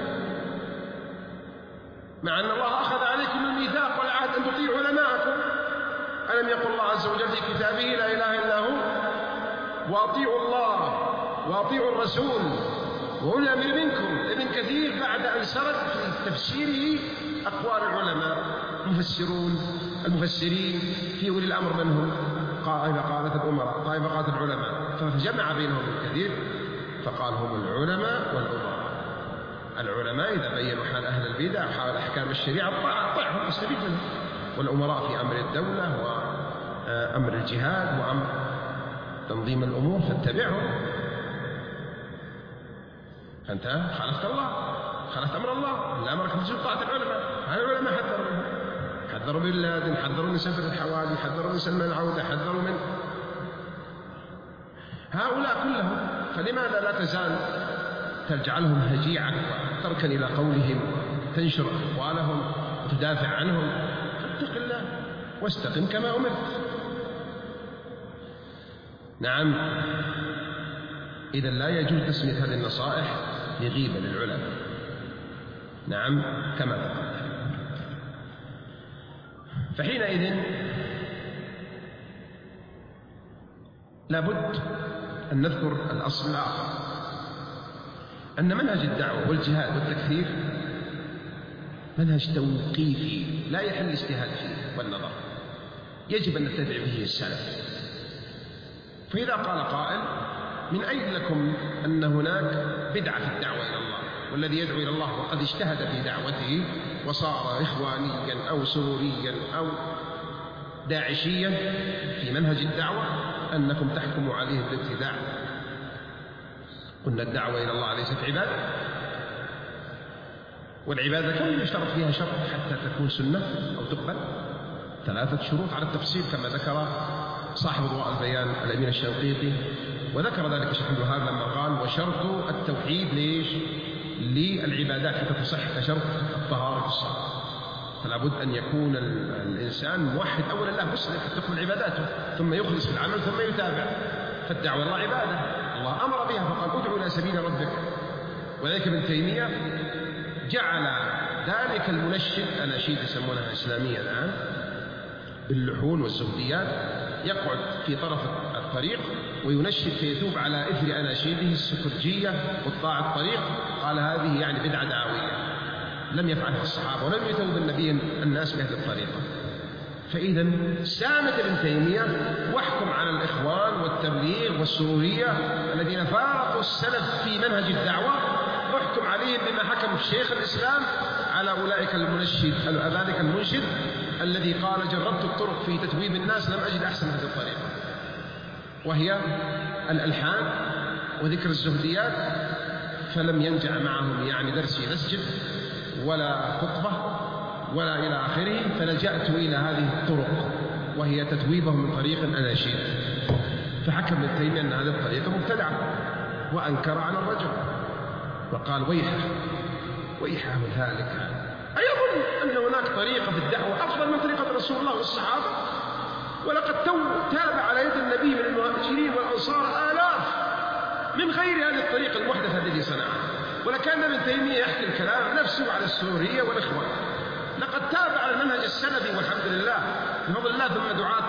مع أن الله أخذ عليكم الميثاق والعهد أن تطيعوا علماءكم. ألم يقل الله عز وجل في كتابه لا إله إلا هو وأطيعوا الله وأطيعوا الرسول وأولي الأمر منكم. ابن كثير بعد أن سرد في تفسيره أقوال العلماء المفسرين في أولي الأمر من هم؟ طائفة قالت الأمراء، طائفة قالت العلماء، فجمع بينهم ابن كثير فقال هم العلماء والأمراء. العلماء إذا بينوا حال أهل البدع وحال أحكام الشريعة طاعهم واستفيد منهم، والأمراء في أمر الدولة وأمر الجهاد وأمر تنظيم الأمور فاتبعهم. فأنت خالفت الله، خالفت أمر الله، لا أمرك بسوء طاعة العلماء. هاي العلماء حذروا بن لادن، حذروا من سفر الحوادث، حذروا من سلم العودة، حذروا من هؤلاء كلهم. فلماذا لا تزال تجعلهم هجيعا وتركن إلى قولهم، تنشر أقوالهم وتدافع عنهم؟ فاتق الله واستقم كما أمرت. نعم، إذا لا يجوز تسمية هذه النصائح لغيبة للعلماء. نعم كما تقدم. فحينئذ لابد أن نذكر الأصل الآخر، أن منهج الدعوة والجهاد والتكفير منهج توقيفي لا يحل الاجتهاد فيه والنظر، يجب أن نتبع به السلف. فإذا قال قائل من أين لكم أن هناك بدعة في الدعوة إلى الله، والذي يدعو إلى الله وقد اجتهد في دعوته وصار إخوانيا أو سروريا أو داعشيا في منهج الدعوة، أنكم تحكموا عليه بالابتداع؟ قلنا الدعوة إلى الله ليست عبادة، والعبادة كم يشترط فيها شرط حتى تكون سنة أو تقبل؟ 3 شروط على التفصيل كما ذكر صاحب ضوء البيان الأمين الشنقيطي، وذكر ذلك الشيخ عبد الوهاب لما قال وشرط التوحيد ليش؟ للعبادات حتى تصح كشرط الطهارة في الصلاة. فلا بد أن يكون الإنسان موحد أولا له مسلم حتى تقبل عباداته، ثم يخلص في العمل ثم يتابع. فالدعوة الله عبادة الله أمر بها، فقال ادعو إلى سبيل ربك. وذلك ابن تيمية جعل ذلك المنشد، أناشيد يسمونها إسلامية الآن باللحون والزهديات، يقعد في طرف الطريق وينشد فيتوب على إثر أناشيده السكرجية قطاع الطريق. قال هذه يعني بدعة دعوية لم يفعلها الصحابة ولم يتوب النبي الناس بهذه الطريقة. فإذا سامت ابن تيمية واحكم على الإخوان والتبليغ والسرورية الذين فارقوا السلف في منهج الدعوة، واحكم عليهم بما حكم الشيخ الإسلام على أولئك ذلك المنشد الذي قال جربت الطرق في تتويب الناس لم أجد أحسن هذه الطريقة، وهي الألحان وذكر الزهديات، فلم ينجع معهم يعني درس مسجد ولا خطبة ولا إلى آخره، فلجأت إلى هذه الطرق وهي تتويبهم من طريق الأناشيد. فحكم ابن تيمية أن هذه الطريقة مبتدعة وأنكر على الرجل وقال ويحه ذلك، أيظن أن هناك طريقة في الدعوة أفضل من طريقة رسول الله والصحابة؟ ولقد تاب على يد النبي من المهاجرين والأنصار آلاف من غير هذه الطريقة المحدثة التي صنعها. ولكان ابن تيمية يحكي الكلام نفسه على السورية والإخوان. لقد تاب على المنهج السلفي والحمد لله بفضل الله، ثم دعاة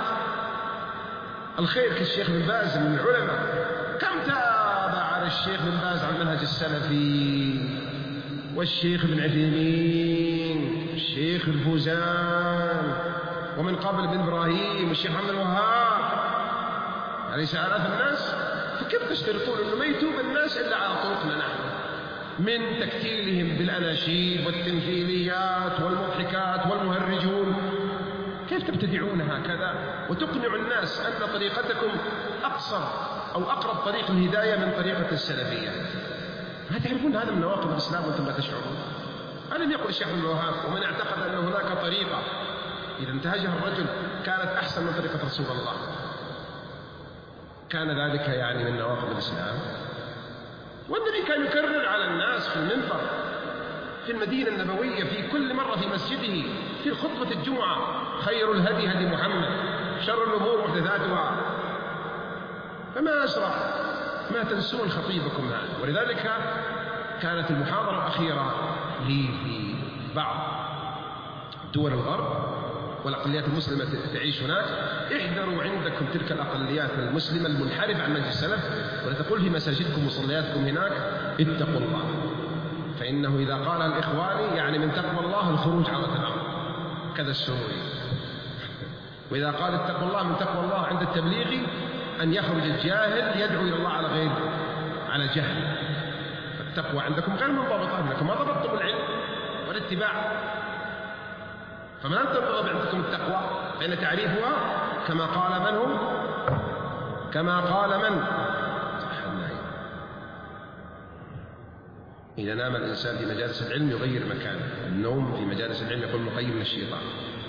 الخير كالشيخ بن باز من العلماء كم تاب على الشيخ بن باز على المنهج السلفي، والشيخ بن عثيمين، الشيخ الفوزان، ومن قبل بن إبراهيم، والشيخ محمد الوهاب، أليس آلاف الناس؟ فكيف تشترطون أنه ما يتوب الناس إلا على طرقنا نحن من تكتيلهم بالأناشيد والتمثيليات والمضحكات والمهرجون؟ كيف تبتدعون هكذا وتقنع الناس أن طريقتكم أقصر أو أقرب طريق الهداية من طريقة السلفية؟ ما تعرفون هذا من نواقض الإسلام وأنتم لا تشعرون؟ ألم يقل الشيخ ابن الوهاب ومن اعتقد أن هناك طريقة إذا انتهجها الرجل كانت أحسن من طريقة رسول الله، كان ذلك يعني من نواقض الإسلام؟ والنبي كان يكرر على الناس في المنبر في المدينة النبوية في كل مرة في مسجده في خطبة الجمعة: خير الهدي هدي محمد، شر الأمور محدثاتها. فما أسرع ما تنسون خطيبكم هذا. ولذلك كانت المحاضرة الأخيرة لي في بعض دول الغرب والأقليات المسلمة تعيش هناك، احذروا عندكم تلك الأقليات المسلمة المنحرفة عن منهج السلف، ولا تقول في مساجدكم ومصلياتكم هناك اتقوا الله، فإنه إذا قال الإخواني يعني من تقوى الله الخروج عن الأمر، كذا السوري. وإذا قال اتقوا الله من تقوى الله عند التبليغ أن يخرج الجاهل يدعو إلى الله على جهل. فالتقوى عندكم غير منضبطة، لكم ما ضبطتم العلم والاتباع. فما لم تنضبط عندكم التقوى فإن تعريفها كما قال من هم؟ كما قال من؟ إذا نام الإنسان في مجالس العلم يغير مكانه، النوم في مجالس العلم يقول مقيم من الشيطان.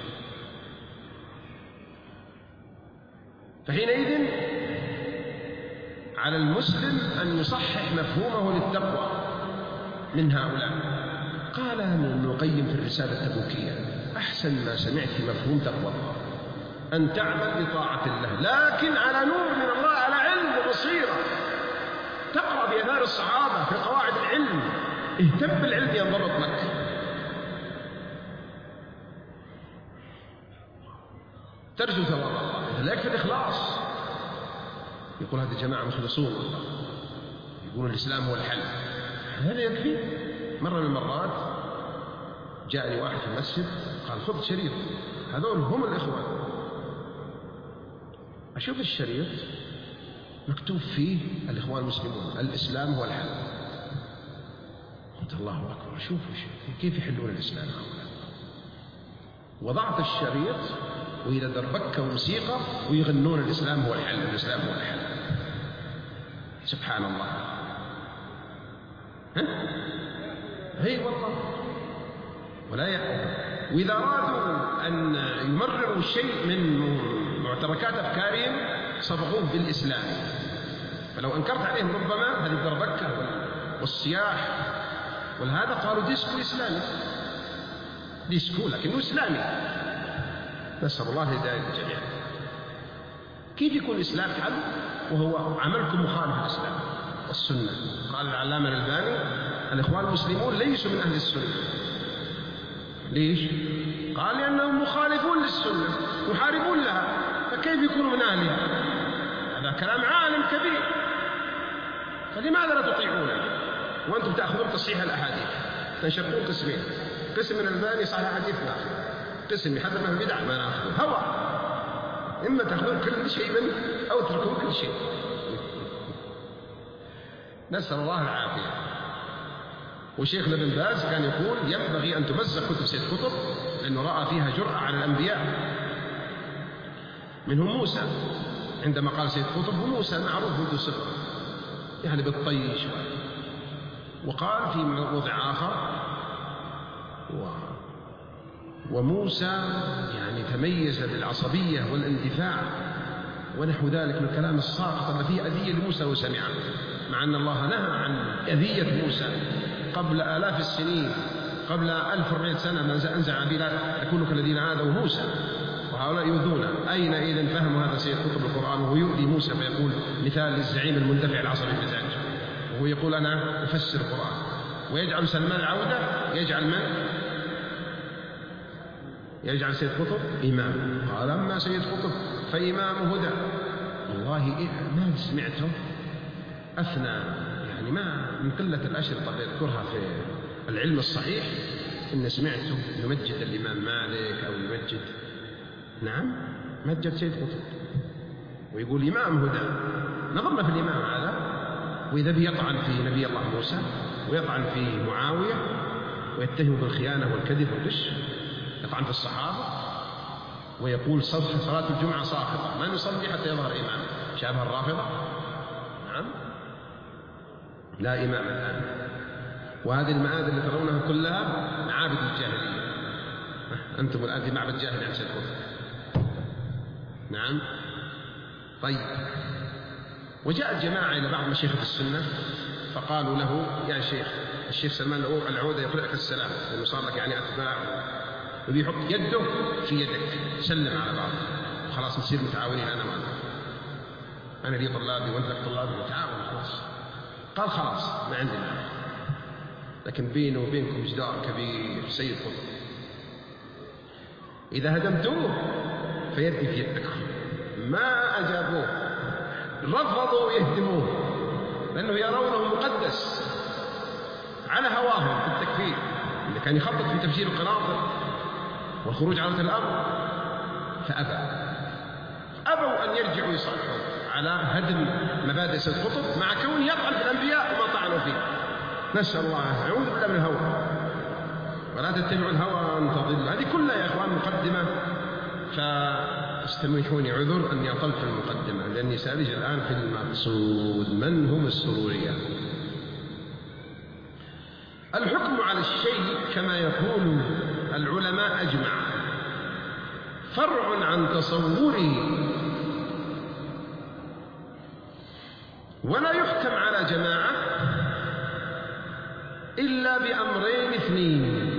فحينئذ على المسلم أن يصحح مفهومه للتقوى من هؤلاء. قال ابن القيم في الرسالة التبوكية: أحسن ما سمعت في مفهوم تقوى الله أن تعمل بطاعة الله، لكن على نور من الله، على علم وبصيرة، تقرأ بآثار الصحابة في قواعد العلم، اهتم بالعلم ينضبط لك. ترجو ثواب الله، لا يكفي الإخلاص. يقول هذه الجماعة مخلصون والله، يقولون الإسلام هو الحل، هذا يكفي. مرة من المرات جاءني واحد في المسجد قال: خذ شريط، هذول هم الإخوان. أشوف الشريط مكتوب فيه الإخوان المسلمون، الإسلام هو الحل. قلت الله أكبر، شوف كيف يحلون الإسلام هؤلاء. وضعت الشريط وإلى دربكة وموسيقى ويغنون الإسلام هو الحل، الإسلام هو الحل. سبحان الله. هي والله. ولا وإذا أرادوا أن يمرروا شيء من معتركات أفكارهم صبغوه بالإسلام. فلو أنكرت عليهم ربما هذه الدربكة والصياح والهذا قالوا ديسكو إسلامي، ديسكو لكنه إسلامي. نسأل الله هداية الجميع. كيف يكون الإسلام حل وهو عملكم مخالف الإسلام والسنة؟ قال العلامة الألباني: الإخوان المسلمون ليسوا من أهل السنة. ليش؟ قال: لأنهم مخالفون للسنة، محاربون لها، فكيف يكونوا من أهلها؟ هذا كلام عالم كبير، فلماذا لا تطيعونه وأنتم تأخذون تصحيح الأحاديث؟ تنشقون قسمين: قسم من الألباني صحيح حديث ناخذ، قسم يحذر من البدع ما ناخذ. هوى، إما تأخذون كل شيء منه أو تتركون كل شيء. نسأل الله العافية. وشيخنا ابن باز كان يقول: ينبغي أن تمزق كتب سيد قطب، لأنه رأى فيها جرأة على الأنبياء. منهم موسى، عندما قال سيد قطب: وموسى معروف منذ صغره يعني بالطي شوي. وقال في موضع آخر: وموسى يعني تميز بالعصبية والاندفاع ونحو ذلك من الكلام الساقط الذي فيه أذية لموسى وسمعه، مع أن الله نهى عن أذية موسى قبل آلاف السنين، قبل 1400 سنة ما أنزع بلا يكونوا كالذين آذوا موسى، وهؤلاء يؤذون. أين إذن فهم هذا سيد قطب القرآن وهو يؤذي موسى فيقول مثال للزعيم المندفع العصبي المزاج، وهو يقول أنا أفسر القرآن، ويجعل سلمان العودة يجعل من؟ يجعل سيد قطب إمام. قال: أما سيد قطب فإمام هدى. والله ما سمعته أثنى، يعني ما من قلة الأشرطة اللي يذكرها في العلم الصحيح إن سمعته يمجد الإمام مالك أو يمجد، نعم، مجد سيد قطب ويقول إمام هدى. نظرنا في الإمام هذا، وإذا بيطعن في نبي الله موسى ويطعن في معاوية ويتهم بالخيانة والكذب والغش، يطعن في الصحابة ويقول صلاة الجمعة ساقطة، ما نصلي حتى يظهر إمام. شابه الرافضة، نعم، لا إمام الآن. وهذه المعابد اللي ترونها كلها معابد الجاهلية. أنتم الآن في معبد جاهلي عند سيد قطب، نعم. طيب، وجاء جماعة إلى بعض مشايخ السنة فقالوا له: يا شيخ، الشيخ سلمان العودة يقرأك السلام لأنه صار لك يعني أتباع، وبيحط يده في يدك، سلم على بعض وخلاص نصير متعاونين أنا وأنت، أنا لي طلابي وأنت لك طلابي، نتعاون خلاص. قال: خلاص ما عندي مانع، لكن بينه وبينكم جدار كبير سيد قطب. إذا هدمتوه فيدي في يدكم. ما أجابوه، رفضوا يهدموه، لأنه يرونه مقدس على هواهم في التكفير. اللي كان يخطط في تفجير القناطر والخروج على الأمر فأبوا أن يرجعوا يصالحون على هدم مبادئ سيد قطب، مع كونه يطعن في الأنبياء وما طعنوا فيه. نسأل الله، أعوذ بالله من الهوى، ولا تتبعوا الهوى أن تضلوا. هذه كلها يا إخوان مقدمة، فاستمحوني عذر أني أطلت في المقدمة، لأني سألج الآن في المقصود. من هم السرورية؟ الحكم على الشيء كما يقول العلماء أجمع فرع عن تصوره، ولا يحكم على جماعة إلا بأمرين اثنين.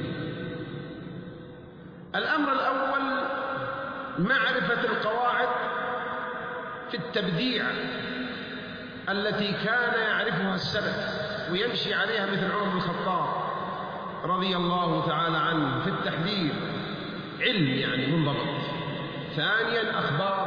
الأمر الأول معرفة القواعد في التبديع التي كان يعرفها السلف ويمشي عليها، مثل عمر بن الخطاب رضي الله تعالى عنه في التحذير، علم يعني منضبط. ثانيا أخبار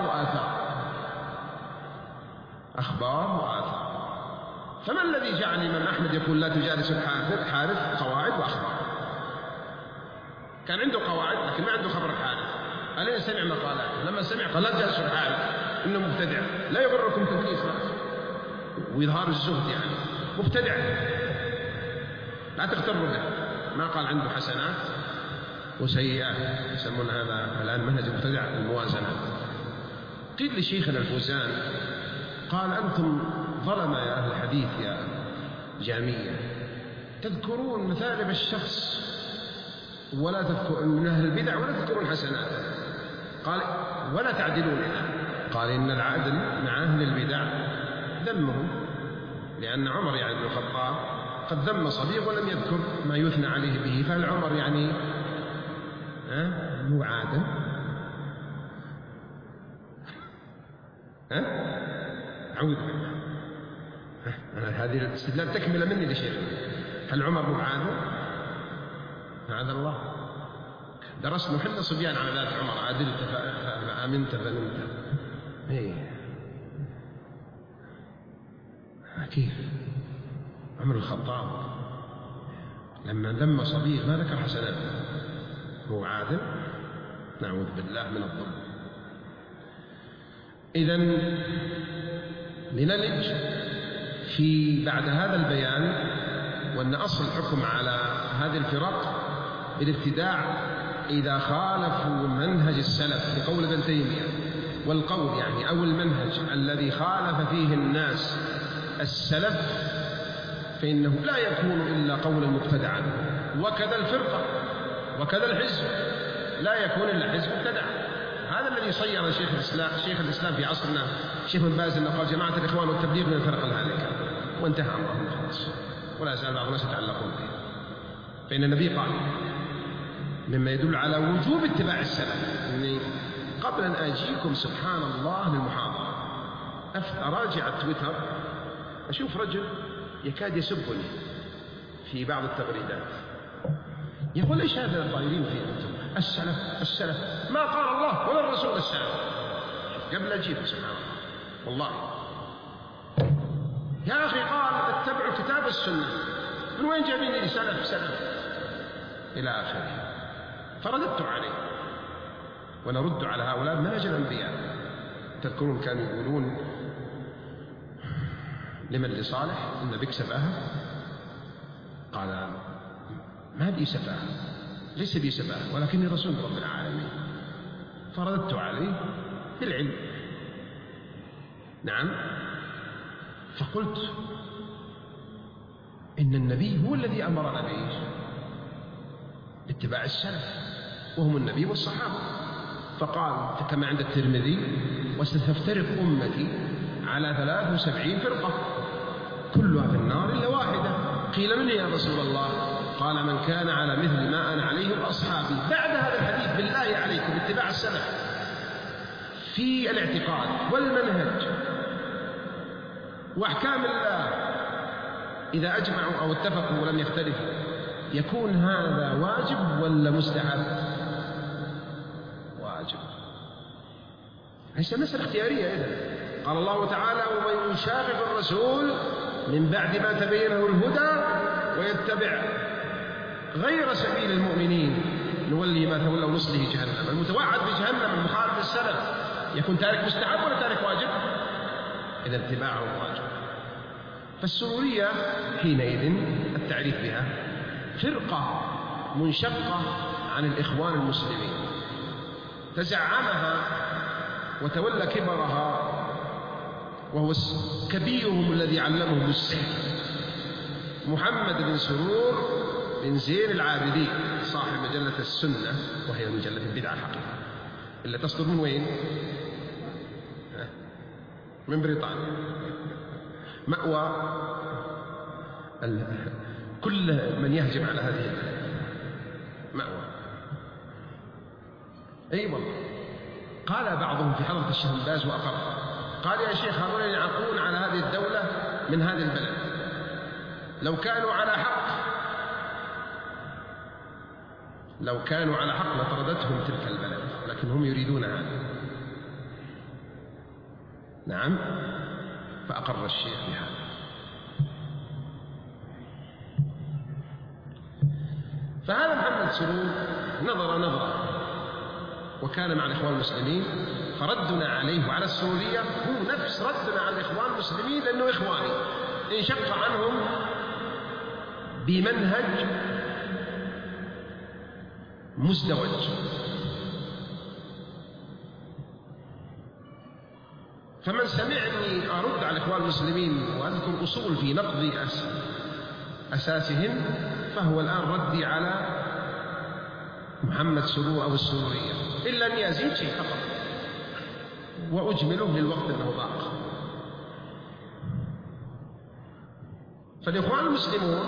وآثار. فما الذي جعل الإمام أحمد يقول لا تجالس الحارث؟ قواعد وأخبار. كان عنده قواعد لكن ما عنده خبر الحارث. ألين سمع مقالاته، لما سمع قال لا تجالسوا الحارث إنه مبتدع. لا يغركم تدليس وإظهار الزهد، يعني مبتدع لا تغتروا به. ما قال عنده حسنات وسيئات، يسمون هذا الآن منهج المبتدع الموازنة. قيل لشيخنا الفوزان قال أنتم ظلمة يا أهل الحديث يا جامية، تذكرون مثالب الشخص ولا تذكرون من أهل البدع ولا تذكرون حسناته. قال ولا تعدلون. قال إن العدل مع أهل البدع ذمهم، لأن عمر يعني بن الخطاب قد ذم صبيغ ولم يذكر ما يثنى عليه به، فهل عمر يعني مو عادل؟ أعوذ بالله. هذه الاستدلال تكملة مني لشيخ. هل عمر مو عادل؟ معاذ الله. درسنا حنا صبيان على ذات عمر، عادلت فأمنت فنمت. كيف عمر الخطاب لما ذم صبيغ ما ذكر حسناته؟ هو عادل؟ نعوذ بالله من الظلم. إذن لنلج في بعد هذا البيان وأن أصل الحكم على هذه الفرق بالابتداع إذا خالفوا منهج السلف بقول ابن تيمية، والقول يعني أو المنهج الذي خالف فيه الناس السلف فإنه لا يكون إلا قولا مبتدعا. وكذا الفرقة وكذا الحزب لا يكون إلا حزب مبتدع. هذا الذي صير شيخ الإسلام في عصرنا شيخ بن باز أنه قال جماعة الإخوان والتبليغ من الفرق الهالكة، وانتهى أمرهم خلاص، ولا يزال بعض الناس يتعلقون به. فإن النبي قال مما يدل على وجوب اتباع السلف إني قبل أن أجيكم سبحان الله للمحاضرة أراجع التويتر أشوف رجل يكاد يسبني في بعض التغريدات، يقول إيش هذا الطائرين فيه أنتم؟ السلف ما قال الله ولا الرسول السلف. قبل أجيب سبحان الله والله يا أخي قال اتبعوا كتاب السنة، من وين جابيني سلف إلى آخره. فرددت عليه، ونرد على هؤلاء منهج الأنبياء. تذكرون كانوا يقولون لمن لصالح إن بك سفاهة؟ قال ما بي سفاهة، ليس بي سفاهة ولكني رسول رب العالمين. فرددت عليه بالعلم. نعم. فقلت إن النبي هو الذي أمرنا به باتباع السلف وهم النبي والصحابة. فقال كما عند الترمذي وستفترق أمتي على 73 فرقة كلها في النار إلا واحدة. قيل من يا رسول الله؟ قال من كان على مثل ما أنا عليه وأصحابي. بعد هذا الحديث بالله عليكم اتباع السلف في الاعتقاد والمنهج وأحكام الله إذا أجمعوا أو اتفقوا ولم يختلفوا، يكون هذا واجب ولا مستحب؟ واجب. ليس مسألة اختيارية إذن. قال الله تعالى: ومن يشاقق الرسول من بعد ما تبين له الهدى ويتبع غير سبيل المؤمنين نولي ما تولى ونصله جهنم. المتوعد بجهنم المخالف للسلف يكون تارك مستحب ولا تارك واجب؟ إذا اتباعه واجب. فالسرورية حينئذ التعريف بها فرقة منشقة عن الإخوان المسلمين تزعمها وتولى كبرها، وهو كبيرهم الذي علمهم السحر محمد بن سرور بن زين العابدين صاحب مجلة السنة، وهي مجلة البدعة الحقيقة اللي تصدر من وين؟ من بريطانيا، مأوى كل من يهجم على هذه مأوى. أي والله. قال بعضهم في حضرة الشيخ بن باز وأقر، قال: يا شيخ، هؤلاء يعقون على هذه الدولة من هذه البلد، لو كانوا على حق لطردتهم تلك البلد، لكن هم يريدون هذا. نعم. فأقر الشيخ بهذا. فهذا محمد سرور نظرة وكان مع الإخوان المسلمين، فردنا عليه وعلى السرورية هو نفس ردنا على الإخوان المسلمين، لأنه إخواني انشق عنهم بمنهج مزدوج. فمن سمعني أرد على الإخوان المسلمين وأذكر أصول في نقض أساسهم، فهو الآن ردي على محمد سرور أو السرورية، إلا أني أزيد شيء فقط وأجمله للوقت أنه ضاق. فالإخوان المسلمون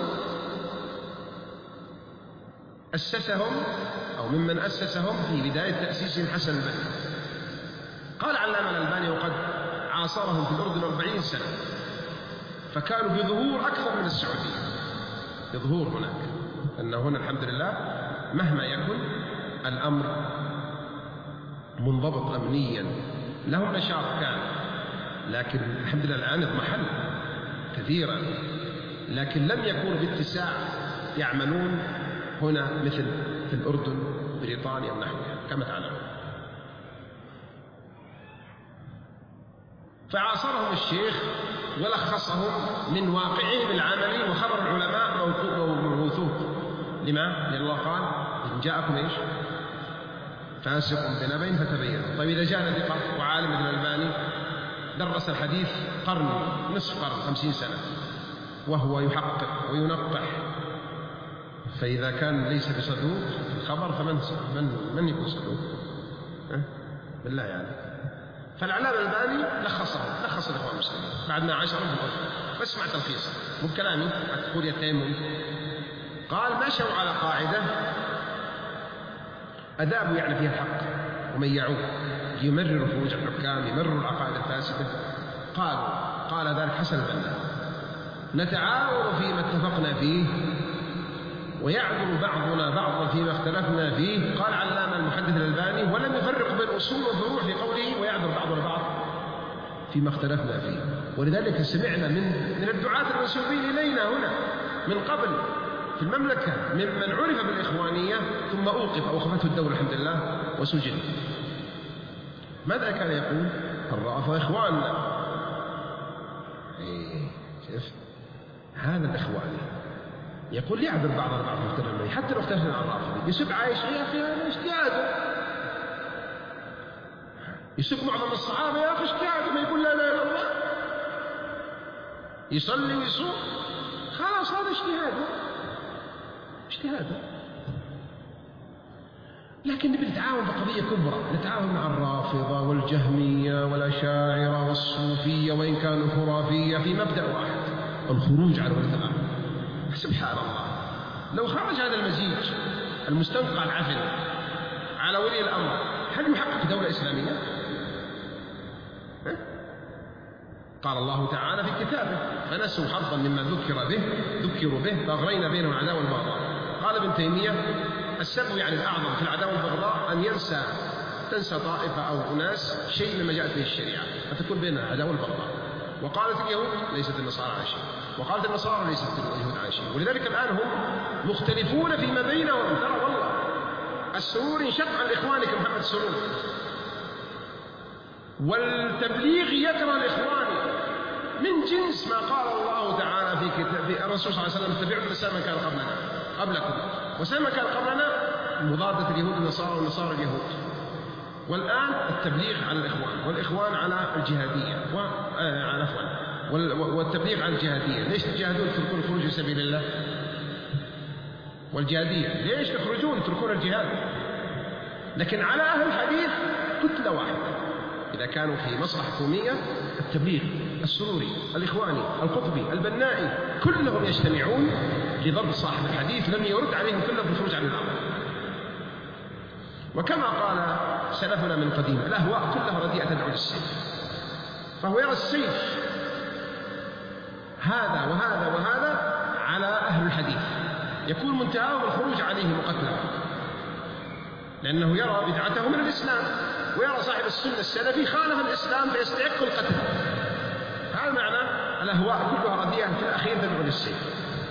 أسسهم أو ممن أسسهم في بداية تأسيسهم حسن البنا. قال علامة الألباني: وقد عاصرهم في الأردن 40 سنة، فكانوا بظهور أكثر من السعودية، بظهور هناك، أن هنا الحمد لله مهما يكن الأمر منضبط أمنيا، لهم نشاط كان، لكن الحمد لله الآن اضمحل كثيرا، لكن لم يكونوا باتساع يعملون هنا مثل في الأردن بريطانيا ونحوها كما تعلمون. فعاصرهم الشيخ ولخصهم من واقعهم العملي، وخبر العلماء موثوق. لما؟ لأن الله قال: إن جاءكم إيش؟ فاسق بنبأ فتبينوا. طيب إذا جاء ثقة وعالم ابن الألباني درس الحديث قرن، نصف قرن، 50 سنة، وهو يحقق وينقح، فإذا كان ليس بصدوق في الخبر فمن يكون صدوق؟ بالله يعني. فالعلامة الألباني لخص الإخوان المسلمين بعد ما عاشرهم في الأردن، بس مع تلخيص مو بكلامي، تقول يا التيمم. قال: مشوا على قاعدة أذابوا يعني فيها الحق وميعوه، يمرروا فروج الحكام، يمرروا العقائد الفاسدة. قال ذلك حسن البنا: نتعاون فيما اتفقنا فيه ويعذر بعضنا بعضا فيما اختلفنا فيه. قال علامة المحدث الألباني: ولم يفرق بين أصول وفروع في قوله ويعذر بعضنا بعض فيما اختلفنا فيه. ولذلك سمعنا من الدعاة المنسوبين إلينا هنا من قبل في المملكة ممن عرف بالإخوانية ثم أوقفته الدولة الحمد لله وسجن. ماذا كان يقول؟ الرافضة إخواننا. شفت هذا الإخواني يقول يعذر بعضنا بعض مختلفين، حتى لو اختلفنا عن الرافضي، يسب عايش يا أخي هذا اجتهاده، يسب معظم الصحابة يا أخي اجتهاده، ما يقول لا لا إلا الله، يصلي ويصوم، خلاص هذا اجتهاده. لكن نبي نتعاون بقضية كبرى، نتعاون مع الرافضة والجهمية والأشاعرة والصوفية وإن كانوا خرافية في مبدأ واحد: الخروج على ولي الأمر. سبحان الله، لو خرج هذا المزيج المستنقع العفن على ولي الأمر، هل يحقق دولة إسلامية؟ قال الله تعالى في كتابه: فنسوا حظا مما ذكروا به فأغرينا بينهم العداوة والبغضاء. قال ابن تيمية: السبب يعني الأعظم في العداوة والبغضاء أن ينسى تنسى طائفة أو أناس شيء مما جاءت به الشريعة، فتكون بينها عداوة والبغضاء. وقالت اليهود ليست النصارى على شيء، وقالت النصارى ليست اليهود على شيء، ولذلك الآن هم مختلفون فيما بينهم. ترى والله السرور انشق عن إخوانك محمد السرور، والتبليغ يكره الإخوان من جنس ما قال الله تعالى في كتاب الرسول صلى الله عليه وسلم: اتبعوا من كان قبلكم وسلم كان قبلنا، مضادة اليهود والنصارى والنصارى اليهود. والآن التبليغ على الإخوان، والإخوان على الجهادية، والتبليغ على الجهادية. ليش تجاهدون تتركون الخروج في سبيل الله؟ والجهادية ليش تخرجون تتركون الجهاد؟ لكن على أهل الحديث كتلة واحدة، إذا كانوا في مصلحة حكومية التبليغ، السروري، الإخواني، القطبي، البنائي، كلهم يجتمعون لضرب صاحب الحديث، لم يرد عليهم كلهم بالخروج عن الأمر. وكما قال سلفنا من قديم: الأهواء كلها رديئة تدعو للسيف. فهو يرى السيف هذا وهذا وهذا على أهل الحديث، يكون منتهاه الخروج عليهم وقتلهم، لأنه يرى بدعته من الإسلام، ويرى صاحب السنة السلفي خالف الإسلام فيستحق القتل. هذا معنى الأهواء كلها رديئة في الأخير تدعو للسيف.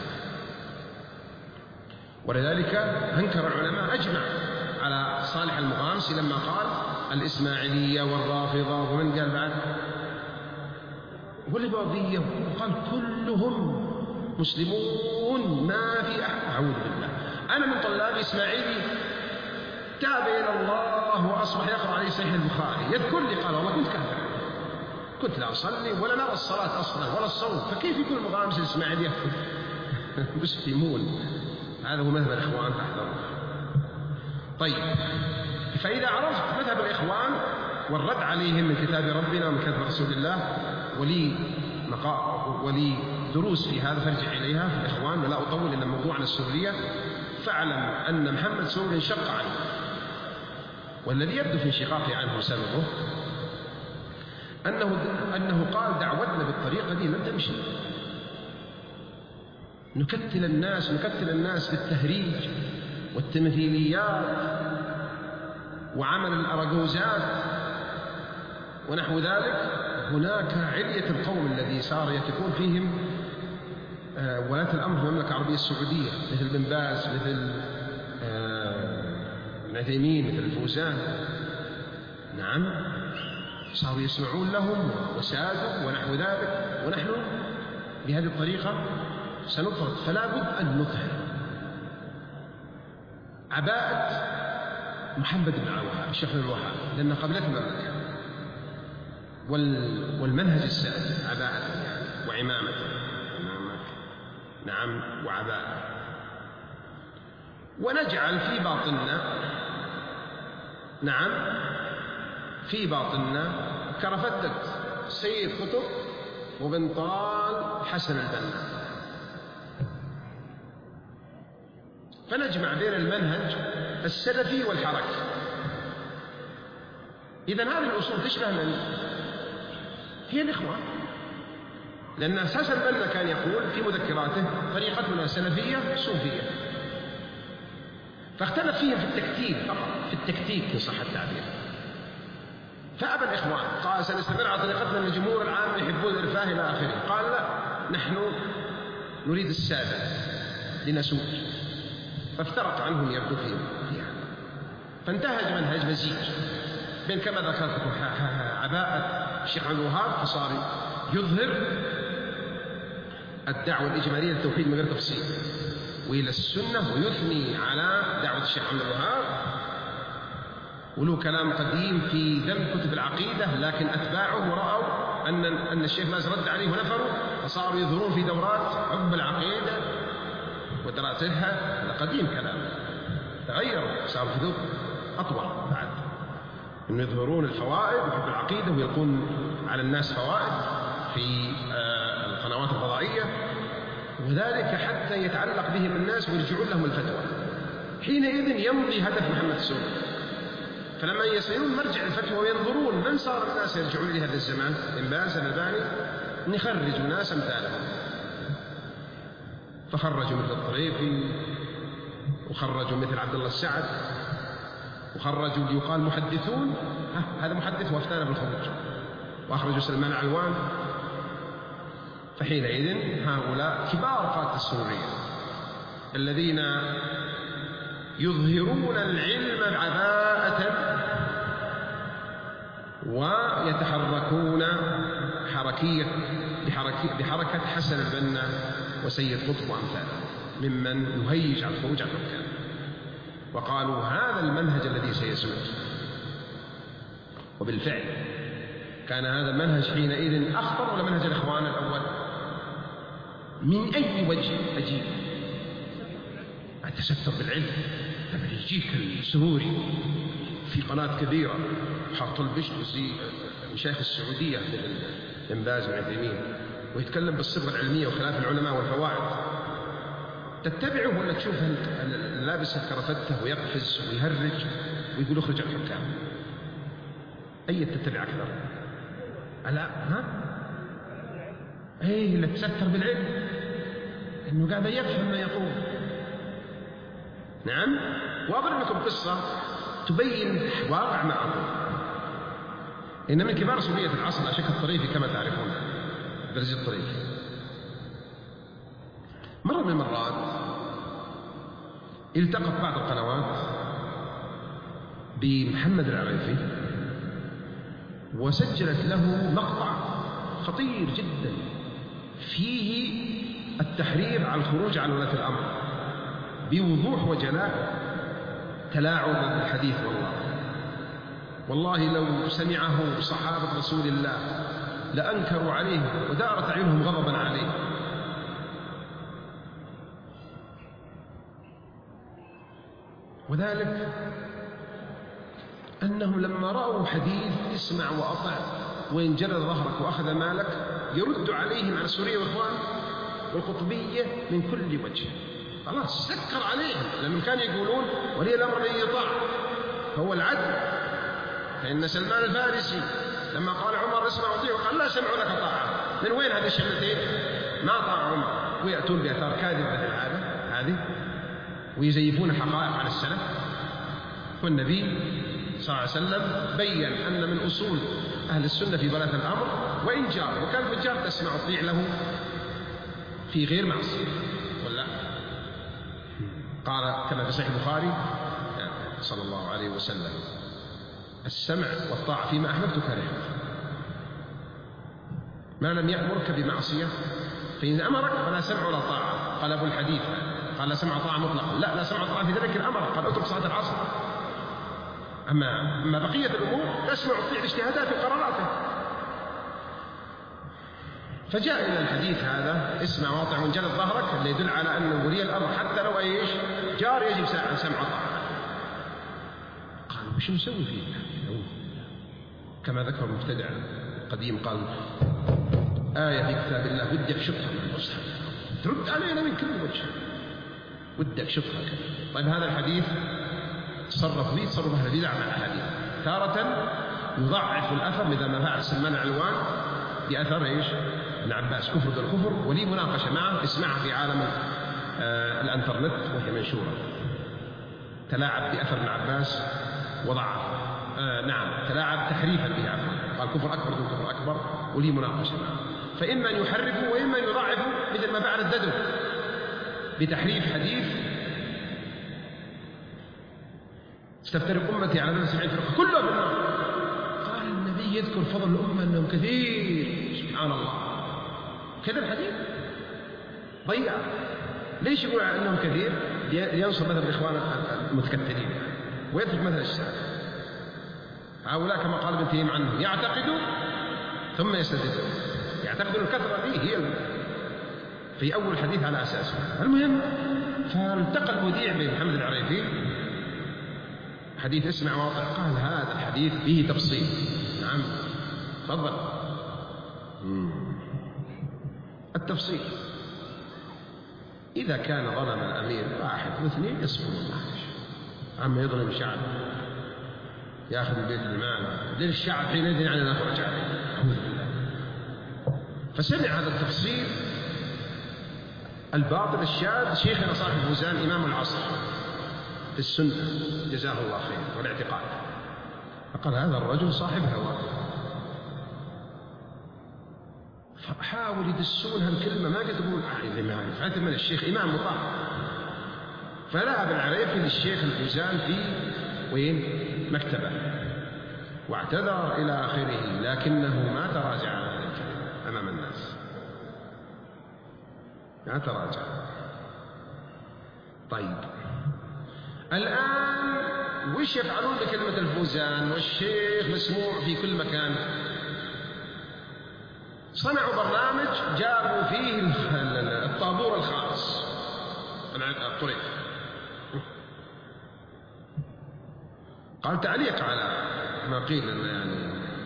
ولذلك أنكر العلماء أجمع على صالح المغامسي لما قال الإسماعيلية والرافضة، ومن قال بعد والإباضية، وقال كلهم مسلمون ما في أحد. أعوذ بالله. أنا من طلاب إسماعيلي تاب إلى الله وأصبح يقرأ عليه صحيح البخاري، يذكر لي قال: والله كنت كافر، كنت لا أصلي ولا نرى الصلاة أصلا ولا الصوم، فكيف يكون المغامس الإسماعيلي يكفر؟ مسلمون. هذا هو مذهب الإخوان، فاحذروا. طيب، فإذا عرفت مذهب الإخوان والرد عليهم من كتاب ربنا ومن كتاب رسول الله، ولي دروس في هذا فارجع إليها في الإخوان، ولا أطول إلا موضوعنا السرورية. فاعلم أن محمد سرور انشق عنه، والذي يبدو في انشقاقه عنه سببه أنه قال: دعوتنا بالطريقة دي لن تمشي، نكتل الناس بالتهريج والتمثيليات وعمل الأراجوزات ونحو ذلك. هناك علية القوم الذي صار يتكون فيهم ولاة الأمر في المملكة العربية السعودية، مثل بن باز، مثل ابن عثيمين، مثل الفوزان. نعم، صاروا يسمعون لهم وسادوا ونحو ذلك، ونحن بهذه الطريقة سنطرد. فلا بد أن نطهر عباءة محمد بن الوهاب، الشيخ بن الوهاب، لأن قبلته المملكة، والمنهج السلفي عباءة وعمامة. نعم، وعباءة. ونجعل في باطننا، نعم، في باطننا كرفتة سيد قطب وبنطال حسن البنا، فنجمع بين المنهج السلفي والحركي. إذن هذه الأصول تشبه من هي الإخوان، لأن أساس البنا كان يقول في مذكراته: طريقتنا سلفية صوفية. فاختلف فيهم في التكتيك فقط، في التكتيك إن صح التعبير. فأبى الإخوان، قال: سنستمر على طريقتنا من الجمهور العام يحبون الإرفاه إلى آخره. قال: لا، نحن نريد السادة لنسوق. فافترق عنهم يبدو فيها، فانتهج منهج مزيج بين كما ذكرت عباءة الشيخ عبد الوهاب، فصار يظهر الدعوة الإجمالية للتوحيد من غير تفصيل، وإلى السنة، ويثني على دعوة الشيخ عبد الوهاب، وله كلام قديم في ذم كتب العقيدة، لكن أتباعه رأوا أن الشيخ باز رد عليه ونفروا، فصاروا يظهرون في دورات حب العقيدة ودراستها. هذا قديم كلام، تغيروا، صاروا في ذوق أطول بعد، أن يظهرون الفوائد وحب العقيدة ويلقون على الناس فوائد في القنوات الفضائية، وذلك حتى يتعلق بهم الناس ويرجعون لهم الفتوى. حينئذ يمضي هدف محمد سرور. فلما يصيرون مرجع الفتوى وينظرون من صار الناس يرجعون إلى هذا الزمان، بن باز، الألباني، نخرج ناس أمثالهم. فخرجوا مثل الطريفي، وخرجوا مثل عبد الله السعد، وخرجوا يقال محدثون، هذا محدث وافتانا بالخروج، وأخرجوا سلمان علوان. فحينئذ هؤلاء كبار قادة السرورية الذين يظهرون العلم عباءة ويتحركون بحركة حسن البنا وسيد قطب وأمثاله ممن يهيج على الخروج عن الحكام، وقالوا هذا المنهج الذي سيسود. وبالفعل كان هذا المنهج حينئذ أخطر ولا منهج الإخوان الأول؟ من أي وجه أجيب؟ التستر بالعلم. لما يجيك السروري في قناة كبيرة حاط البشت وشيخ السعودية ابن باز وعثيمين ويتكلم بالصبغة العلمية وخلاف العلماء والفوائد، تتبعه ولا تشوف لابس كرافته ويقفز ويهرج ويقول اخرج الحكام؟ أي تتبع أكثر؟ لا اللي تستر بالعلم إنه قاعد يفهم ما يقول. نعم، وأضرب لكم قصة تبين واقع ما أقول. إن من كبار صوفية العصر أشك الطريفي كما تعرفون، درج الطريفي، مرة من المرات التقط بعض القنوات بمحمد العريفي وسجلت له مقطع خطير جدا فيه التحريض على الخروج على ولاة الأمر بوضوح وجلاء، تلاعب بالحديث. والله لو سمعه صحابة رسول الله لأنكروا عليه ودارت أعينهم غضبا عليه. وذلك أنهم لما رأوا حديث اسمع وأطع وإن جرى ظهرك وأخذ مالك يرد عليهم على السورية والإخوان والقطبية من كل وجه. خلاص سكر عليهم، لأنهم كانوا يقولون ولي الأمر الذي يطاع هو العدل، فإن سلمان الفارسي لما قال عمر اسمع وطيع وقال لا سمع لك طاعة، من وين هذه الشغلتين؟ ما طاع عمر. ويأتون بأثار كاذبة العادة هذه ويزيفون حقائق عن السلف. والنبي صلى الله عليه وسلم بين أن من أصول أهل السنة في ولاة الأمر وإن جار، وكان الفجار تسمع وتطيع له في غير معصية ولا؟ قال كما في صحيح البخاري صلى الله عليه وسلم السمع والطاعة فيما أحببت كرهت، ما لم يأمرك بمعصية فإن أمرك فلا سمع ولا طاعة. قال أبو الحديث قال لا سمع طاعة مطلقا، لا سمع طاعة في ذلك الأمر، قال اترك صلاة العصر. أما بقية الأمور تسمع وتطيع اجتهادات وقراراته. فجاء إلى الحديث هذا اسمع واطع وإن جلت ظهرك، اللي يدل على أن ولي الأمر حتى لو إيش جار يجب سمع طاعة. قالوا وش نسوي فيه؟ كما ذكر المبتدع قديم قال آية في كتاب الله ودك شطها من المصحف ترد علينا من كل وجه، ودك شطها. طيب هذا الحديث تصرف به تصرف أهل البدع مع الأحاديث، تارة يضعف الأثر مثل ما فعل سلمان علوان بأثر إيش؟ ابن عباس كفر دون كفر، ولي مناقشة معه اسمعها في عالم الانترنت وهي منشورة. تلاعب بأثر ابن عباس وضعف نعم تلاعب تحريفا به عفوا، قال كفر أكبر دون كفر أكبر، ولي مناقشة معه. فإما أن يحرفوا وإما أن يضعفوا مثل ما فعل الددو بتحريف حديث ستفترق أمتي على 70 فرقة كلها بالنار. قال النبي يذكر فضل الأمة أنهم كثير، سبحان الله، كذا الحديث ضيع. ليش يقول أنهم كثير؟ ينصر مثل الإخوان المتكتلين ويترك مثل الشعب. هؤلاء كما قال ابن تيمية عنهم يعتقدوا ثم يستدلون، يعتقدون الكثرة فيه هي في أول الحديث على أساسه. المهم فالتقى الوديع بمحمد العريفي حديث اسمع واطع، قال هذا الحديث فيه تفصيل. نعم تفضل. التفصيل إذا كان ظلم الأمير واحد واثنين يصبر الله، عما يظلم الشعب يأخذ البيت المال للشعب حينئذ يعني نخرج عليه. فسمع هذا التفصيل الباطل الشاذ شيخنا صاحب الفوزان إمام العصر في السنة جزاه الله خير والاعتقاد. فقال هذا الرجل صاحب هوى، فحاول يدسونها الكلمة ما قدروا عارف من الشيخ إمام مطاع. فذهب العريفي للشيخ الفوزان في وين مكتبه واعتذر إلى آخره، لكنه ما تراجع عن هذه الكلمة أمام الناس، ما تراجع. طيب الآن وش يفعلون بكلمة الفوزان والشيخ مسموع في كل مكان؟ صنعوا برنامج جابوا فيه الطابور الخاص الطريق. قال تعليق على ما قيل لنا يعني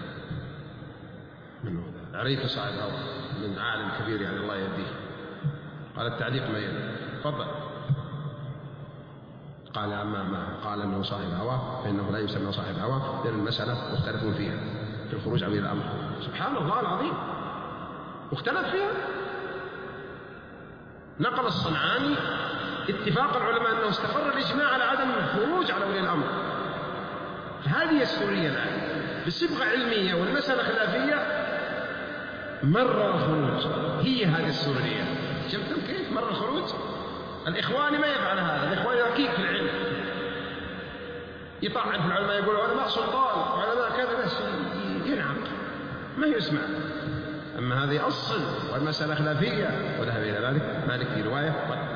من عريف صاحب هوى من عالم كبير يعني الله يهديه. قال التعليق ما يلي تفضل. قال أما ما قال أنه صاحب هوى فإنه لا يسمى صاحب هوى لأن المسألة مختلفون فيها في الخروج عن الأمر. سبحان الله العظيم مختلف فيها. نقل الصنعاني اتفاق العلماء أنه استقر الإجماع على عدم الخروج على ولي الأمر. فهذه السورية الآن بصبغة علمية والمسألة خلافية مر الخروج، هي هذه السورية. شفتم كيف مر الخروج؟ الإخواني ما يفعل هذا، الإخواني ركيك في العلم يطعن في العلماء يقول علماء سلطان وعلماء كذا بس ينعق ما يسمع. أما هذه أصل والمسألة خلافية وذهب إلى ذلك مالك في رواية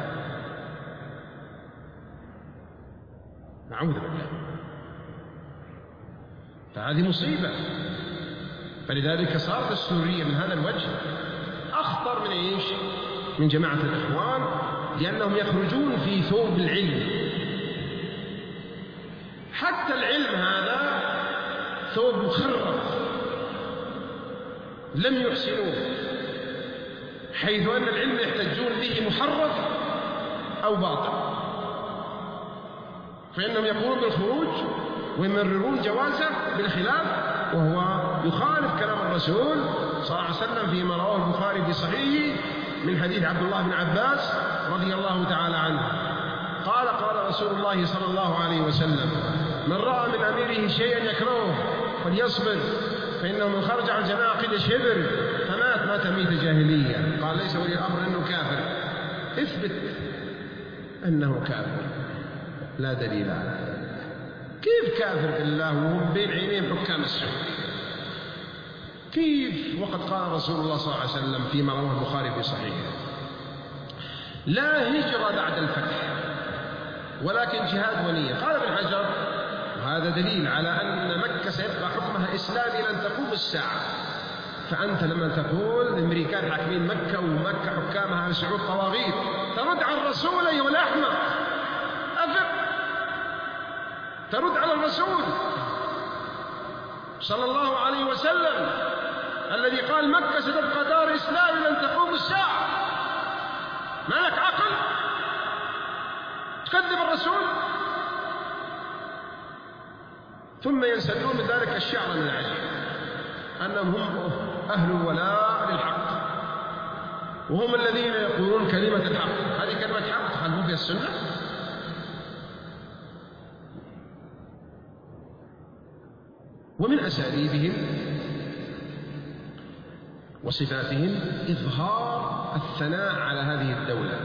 نعوذ بالله. فهذه مصيبة. فلذلك صارت السورية من هذا الوجه أخطر من إيش؟ من جماعة الإخوان، لأنهم يخرجون في ثوب العلم. حتى العلم هذا ثوب مخرب لم يحسنوه، حيث أن العلم يحتجون به محرف أو باطل، فإنهم يقولون بالخروج ويمررون جوازه بالخلاف، وهو يخالف كلام الرسول صلى الله عليه وسلم فيما رواه البخاري في صحيحه من حديث عبد الله بن عباس رضي الله تعالى عنه قال قال رسول الله صلى الله عليه وسلم من رأى من أميره شيئا يكرهه فليصبر فإنه من خرج عن جناقل شبر فمات ميت جاهلية. قال ليس ولي الأمر أنه كافر، اثبت أنه كافر، لا دليل على هذا. كيف كافر بالله وهم بين عينين حكام السعودية؟ كيف وقد قال رسول الله صلى الله عليه وسلم فيما رواه البخاري في صحيحه لا هجرة بعد الفتح ولكن جهاد ونية. قال ابن حجر وهذا دليل على أن مكة سيبقى حكمها إسلامي لن تقوم الساعة. فأنت لما تقول الأمريكان حاكمين مكة ومكة حكامها سعود طواغيت ترد على الرسول أيها الأحمق، أفق، ترد على الرسول صلى الله عليه وسلم الذي قال مكة ستبقى دار إسلام لن تقوم الساعة. ما لك عقل؟ تكذب الرسول. ثم ينسدون من ذلك الشعر من العجيب أنهم هم أهل الولاء للحق وهم الذين يقولون كلمة الحق. هذه كلمة حق تخالفون فيها السنة؟ ومن أساليبهم وصفاتهم إظهار الثناء على هذه الدولة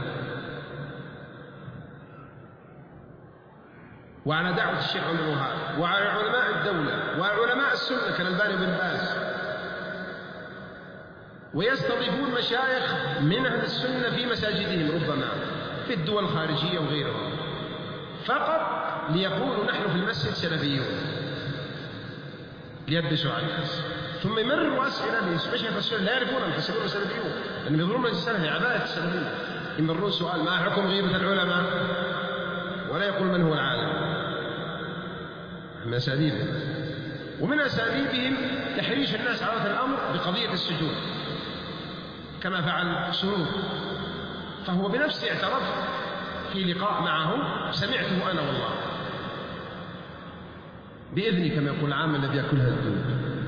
وعلى دعوة الشيخ عبد الوهاب وعلى علماء الدولة وعلماء السنة كالألباني بن باز، ويستضيفون مشايخ من أهل السنة في مساجدهم ربما في الدول الخارجية وغيرها فقط ليقولوا نحن في المسجد سلفيون ليلبسوا على الناس، ثم يمرروا أسئلة مشايخ السنة لا يعرفون أن يحسبون سلفيون لأنهم يظنون أن السلفي عبادة السلفية. يمرون سؤال ما حكم غيبة العلماء ولا يقول من هو العالم. من أساليبهم. ومن أساليبهم تحريش الناس على هذا الأمر بقضية السجود كما فعل سرور، فهو بنفسه اعترف في لقاء معه سمعته أنا والله بإذني كما يقول العام الذي يأكلها الذنوب.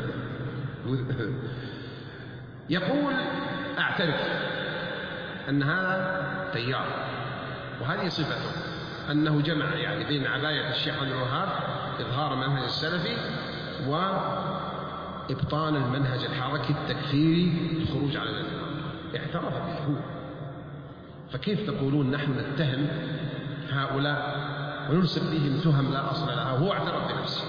يقول أعترف أن هذا تيار وهذه صفته أنه جمع يعني بين عباية الشيخ عبد الوهاب إظهار المنهج السلفي وإبطان المنهج الحركي التكفيري الخروج على الإمام، اعترف به هو. فكيف تقولون نحن نتهم هؤلاء ونرسل بهم تهم لا أصل لها وهو اعترف بنفسه؟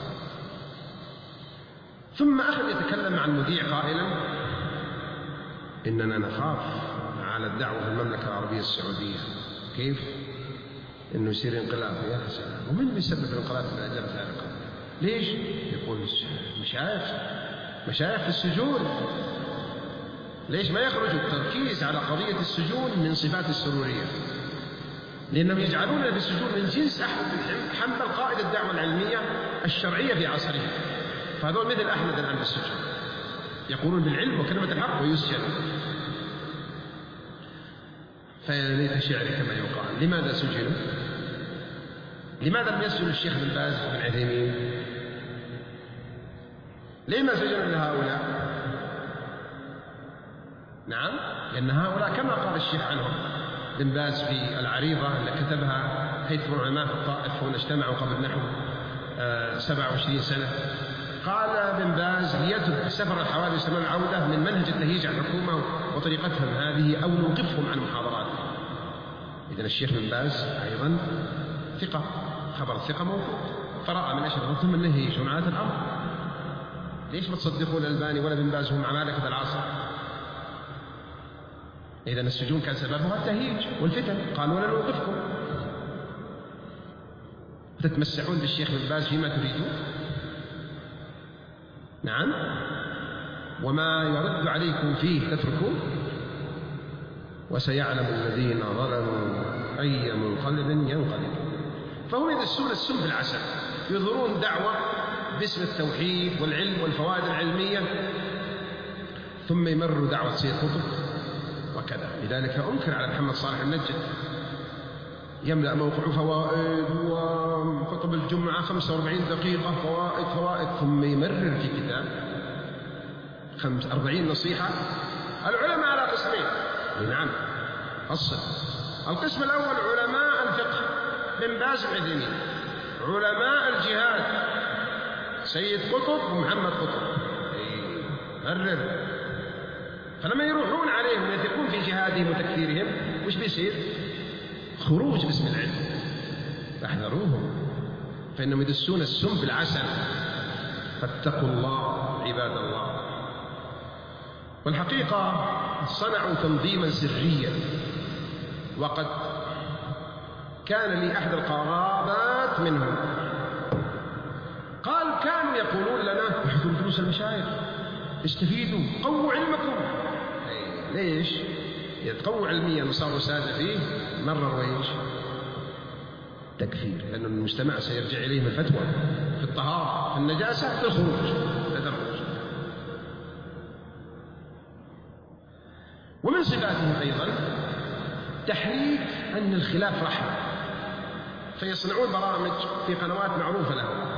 ثم أخذ يتكلم عن المذيع قائلا إننا نخاف على الدعوة في المملكة العربية السعودية. كيف؟ إنه يصير انقلاب. يا سلام، ومن يسبب الانقلاب في الأجل السابقة؟ ليش؟ يقول مشايخ في السجون. ليش ما يخرجوا؟ التركيز على قضية السجون من صفات السرورية، لأنهم يجعلون في السجون من جنس حنبل قائد الدعوة العلمية الشرعية في عصره. فهذول مثل أحمد الآن في السجن، يقولون بالعلم وكلمة الحق ويسجن. فيا ليت شعري كما يقال. لماذا سجنوا؟ لماذا لم يسجن الشيخ بن باز بن عثيمين؟ لما سجنوا لهؤلاء؟ نعم، لأن هؤلاء كما قال الشيخ عنهم بن باز في العريضة اللي كتبها هيئة العلماء في الطائف هنا اجتمعوا قبل نحو 27 سنة. قال بن باز ليترك سفر الحوادث من العودة من منهج التهيج على الحكومة وطريقتهم هذه أو نوقفهم عن محاضراتهم. إذن الشيخ بن باز أيضا ثقة، خبر الثقة موجود، فرأى من أشرطهم أنه يهيجون على الأمر. ليش ما تصدقون الألباني ولا بن باز هم عمالقة العصر؟ إذن السجون كان سببها التهيج والفتن، قالوا ولا نوقفكم. تتمسحون بالشيخ بن باز فيما تريدون؟ نعم، وما يرد عليكم فيه تتركون. وسيعلم الذين ظلموا أي منقلب ينقلب. فهم يدسون السم في العسل، يظهرون دعوة باسم التوحيد والعلم والفوائد العلمية، ثم يمروا دعوة سيد قطب وكذا. لذلك أنكر على محمد صالح النجد يملأ موقع فوائد وخطب الجمعة 45 دقيقة فوائد ثم يمرر في كتاب 40 نصيحة. العلماء على قسمين. نعم، فصل. القسم الأول علماء الفقه بن باز بن عثيمين، علماء الجهاد سيد قطب ومحمد قطب. مرر. فلما يروحون عليهم ويثقون في جهادهم وتكفيرهم وش بيصير؟ خروج باسم العلم. فاحذروهم فإنهم يدسون السم في العسل. فاتقوا الله عباد الله. والحقيقة صنعوا تنظيما سريا، وقد كان لي أحد القرابات منهم قال كانوا يقولون لنا احضروا دروس المشايخ استفيدوا قووا علمكم. ليش؟ يتقوى علميا وصاروا سادة فيه مرة ويش تكفير، لأن المجتمع سيرجع إليهم الفتوى في الطهارة، في النجاسة، في الخروج. ومن صفاتهم أيضا تحريك أن الخلاف رحمة، فيصنعون برامج في قنوات معروفة لهم.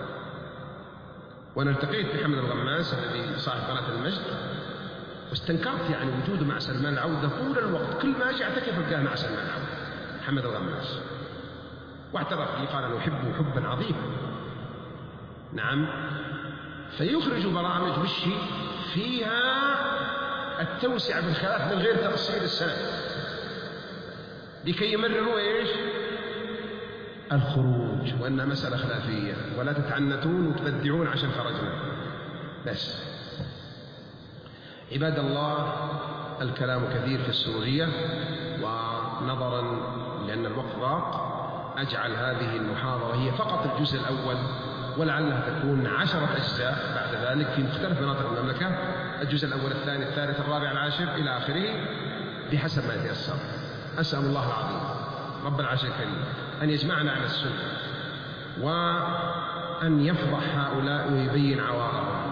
وأنا التقيت بحمد الغماس الذي صاحب قناة المجد، واستنكرت يعني وجوده مع سلمان العودة طول الوقت. كل ما أجي أعتكف ألقاه مع سلمان العودة حمد الغماس، واعترف لي قال أنا أحبه حبا عظيما. نعم، فيخرج برامج وشي فيها التوسع بالخلاف من غير تفصيل السند لكي يمرروا ايش؟ الخروج، وأنها مسألة خلافية ولا تتعنتون وتبدعون عشان خرجنا بس. عباد الله، الكلام كثير في السرورية، ونظرا لأن الوقت ضاق أجعل هذه المحاضرة هي فقط الجزء الأول، ولعلها تكون 10 أجزاء بعد ذلك في مختلف مناطق المملكة، الجزء الأول الثاني الثالث الرابع العاشر إلى آخره بحسب ما يتيسر. أسأل الله العظيم رب العرش الكريم أن يجمعنا على السنة، وأن يفضح هؤلاء ويبين عوارضهم،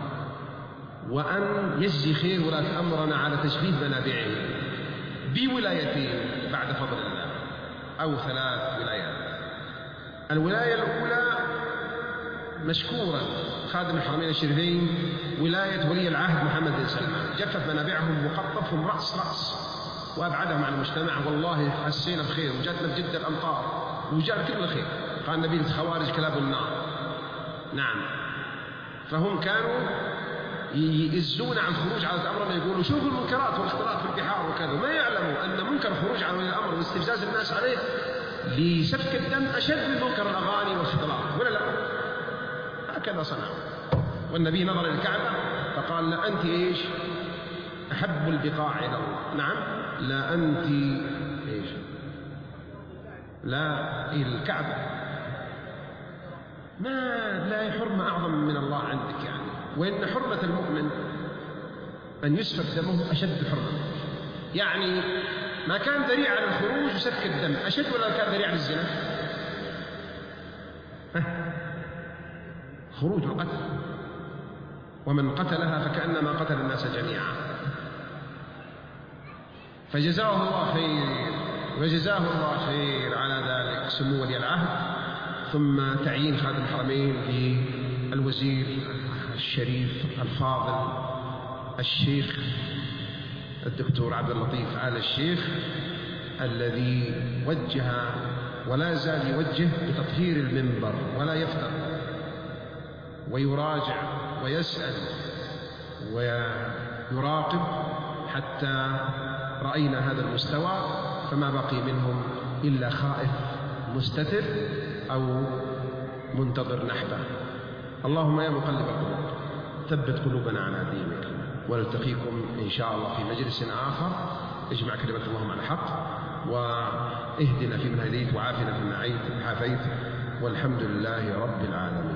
وأن يجزي خير ولاة أمرنا على تشبيه منابعهم بولايتين بعد فضل الله، أو 3 ولايات. الولاية الأولى مشكورا خادم الحرمين الشريفين ولاية ولي العهد محمد بن سلمان، جفت منابعهم وقطفهم رأس وأبعدهم عن المجتمع. والله حسينا بخير وجاتنا بجدة الأمطار وجاء كل الخير. قال النبي الخوارج كلاب النار. نعم. فهم كانوا يئزون عن الخروج على الأمر، يقولوا شوفوا المنكرات والاختلاط في البحار وكذا، ما يعلموا أن منكر الخروج على ولي الأمر واستفزاز الناس عليه لسفك الدم أشد من منكر الأغاني والاختلاط، ولا لا؟ هكذا صنعوا. والنبي نظر إلى الكعبة فقال لا أنت إيش؟ أحب البقاع إلى الله. نعم. لا أنت إيش؟ لا الكعبة لا حرمة أعظم من الله عندك يعني. وإن حرمة المؤمن أن يسفك دمه أشد حرمة. يعني ما كان ذريعة للخروج وسفك الدم أشد ولا كان ذريعة للزنا؟ خروج القتل، ومن قتلها فكأنما قتل الناس جميعا. فجزاه الله خير، وجزاه الله خير على ذلك سمو ولي العهد، ثم تعيين خادم الحرمين للوزير الشريف الفاضل الشيخ الدكتور عبد اللطيف آل الشيخ، الذي وجه ولا زال يوجه بتطهير المنبر ولا يفتر، ويراجع ويسأل ويراقب حتى رأينا هذا المستوى، فما بقي منهم إلا خائف مستتر أو منتظر نحبه. اللهم يا مقلب القلوب ثبت قلوبنا على دينك، ونلتقيكم إن شاء الله في مجلس آخر اجمع كلمة اللهم على الحق، واهدنا فيمن هديت، وعافنا فيمن عافيت، والحمد لله رب العالمين.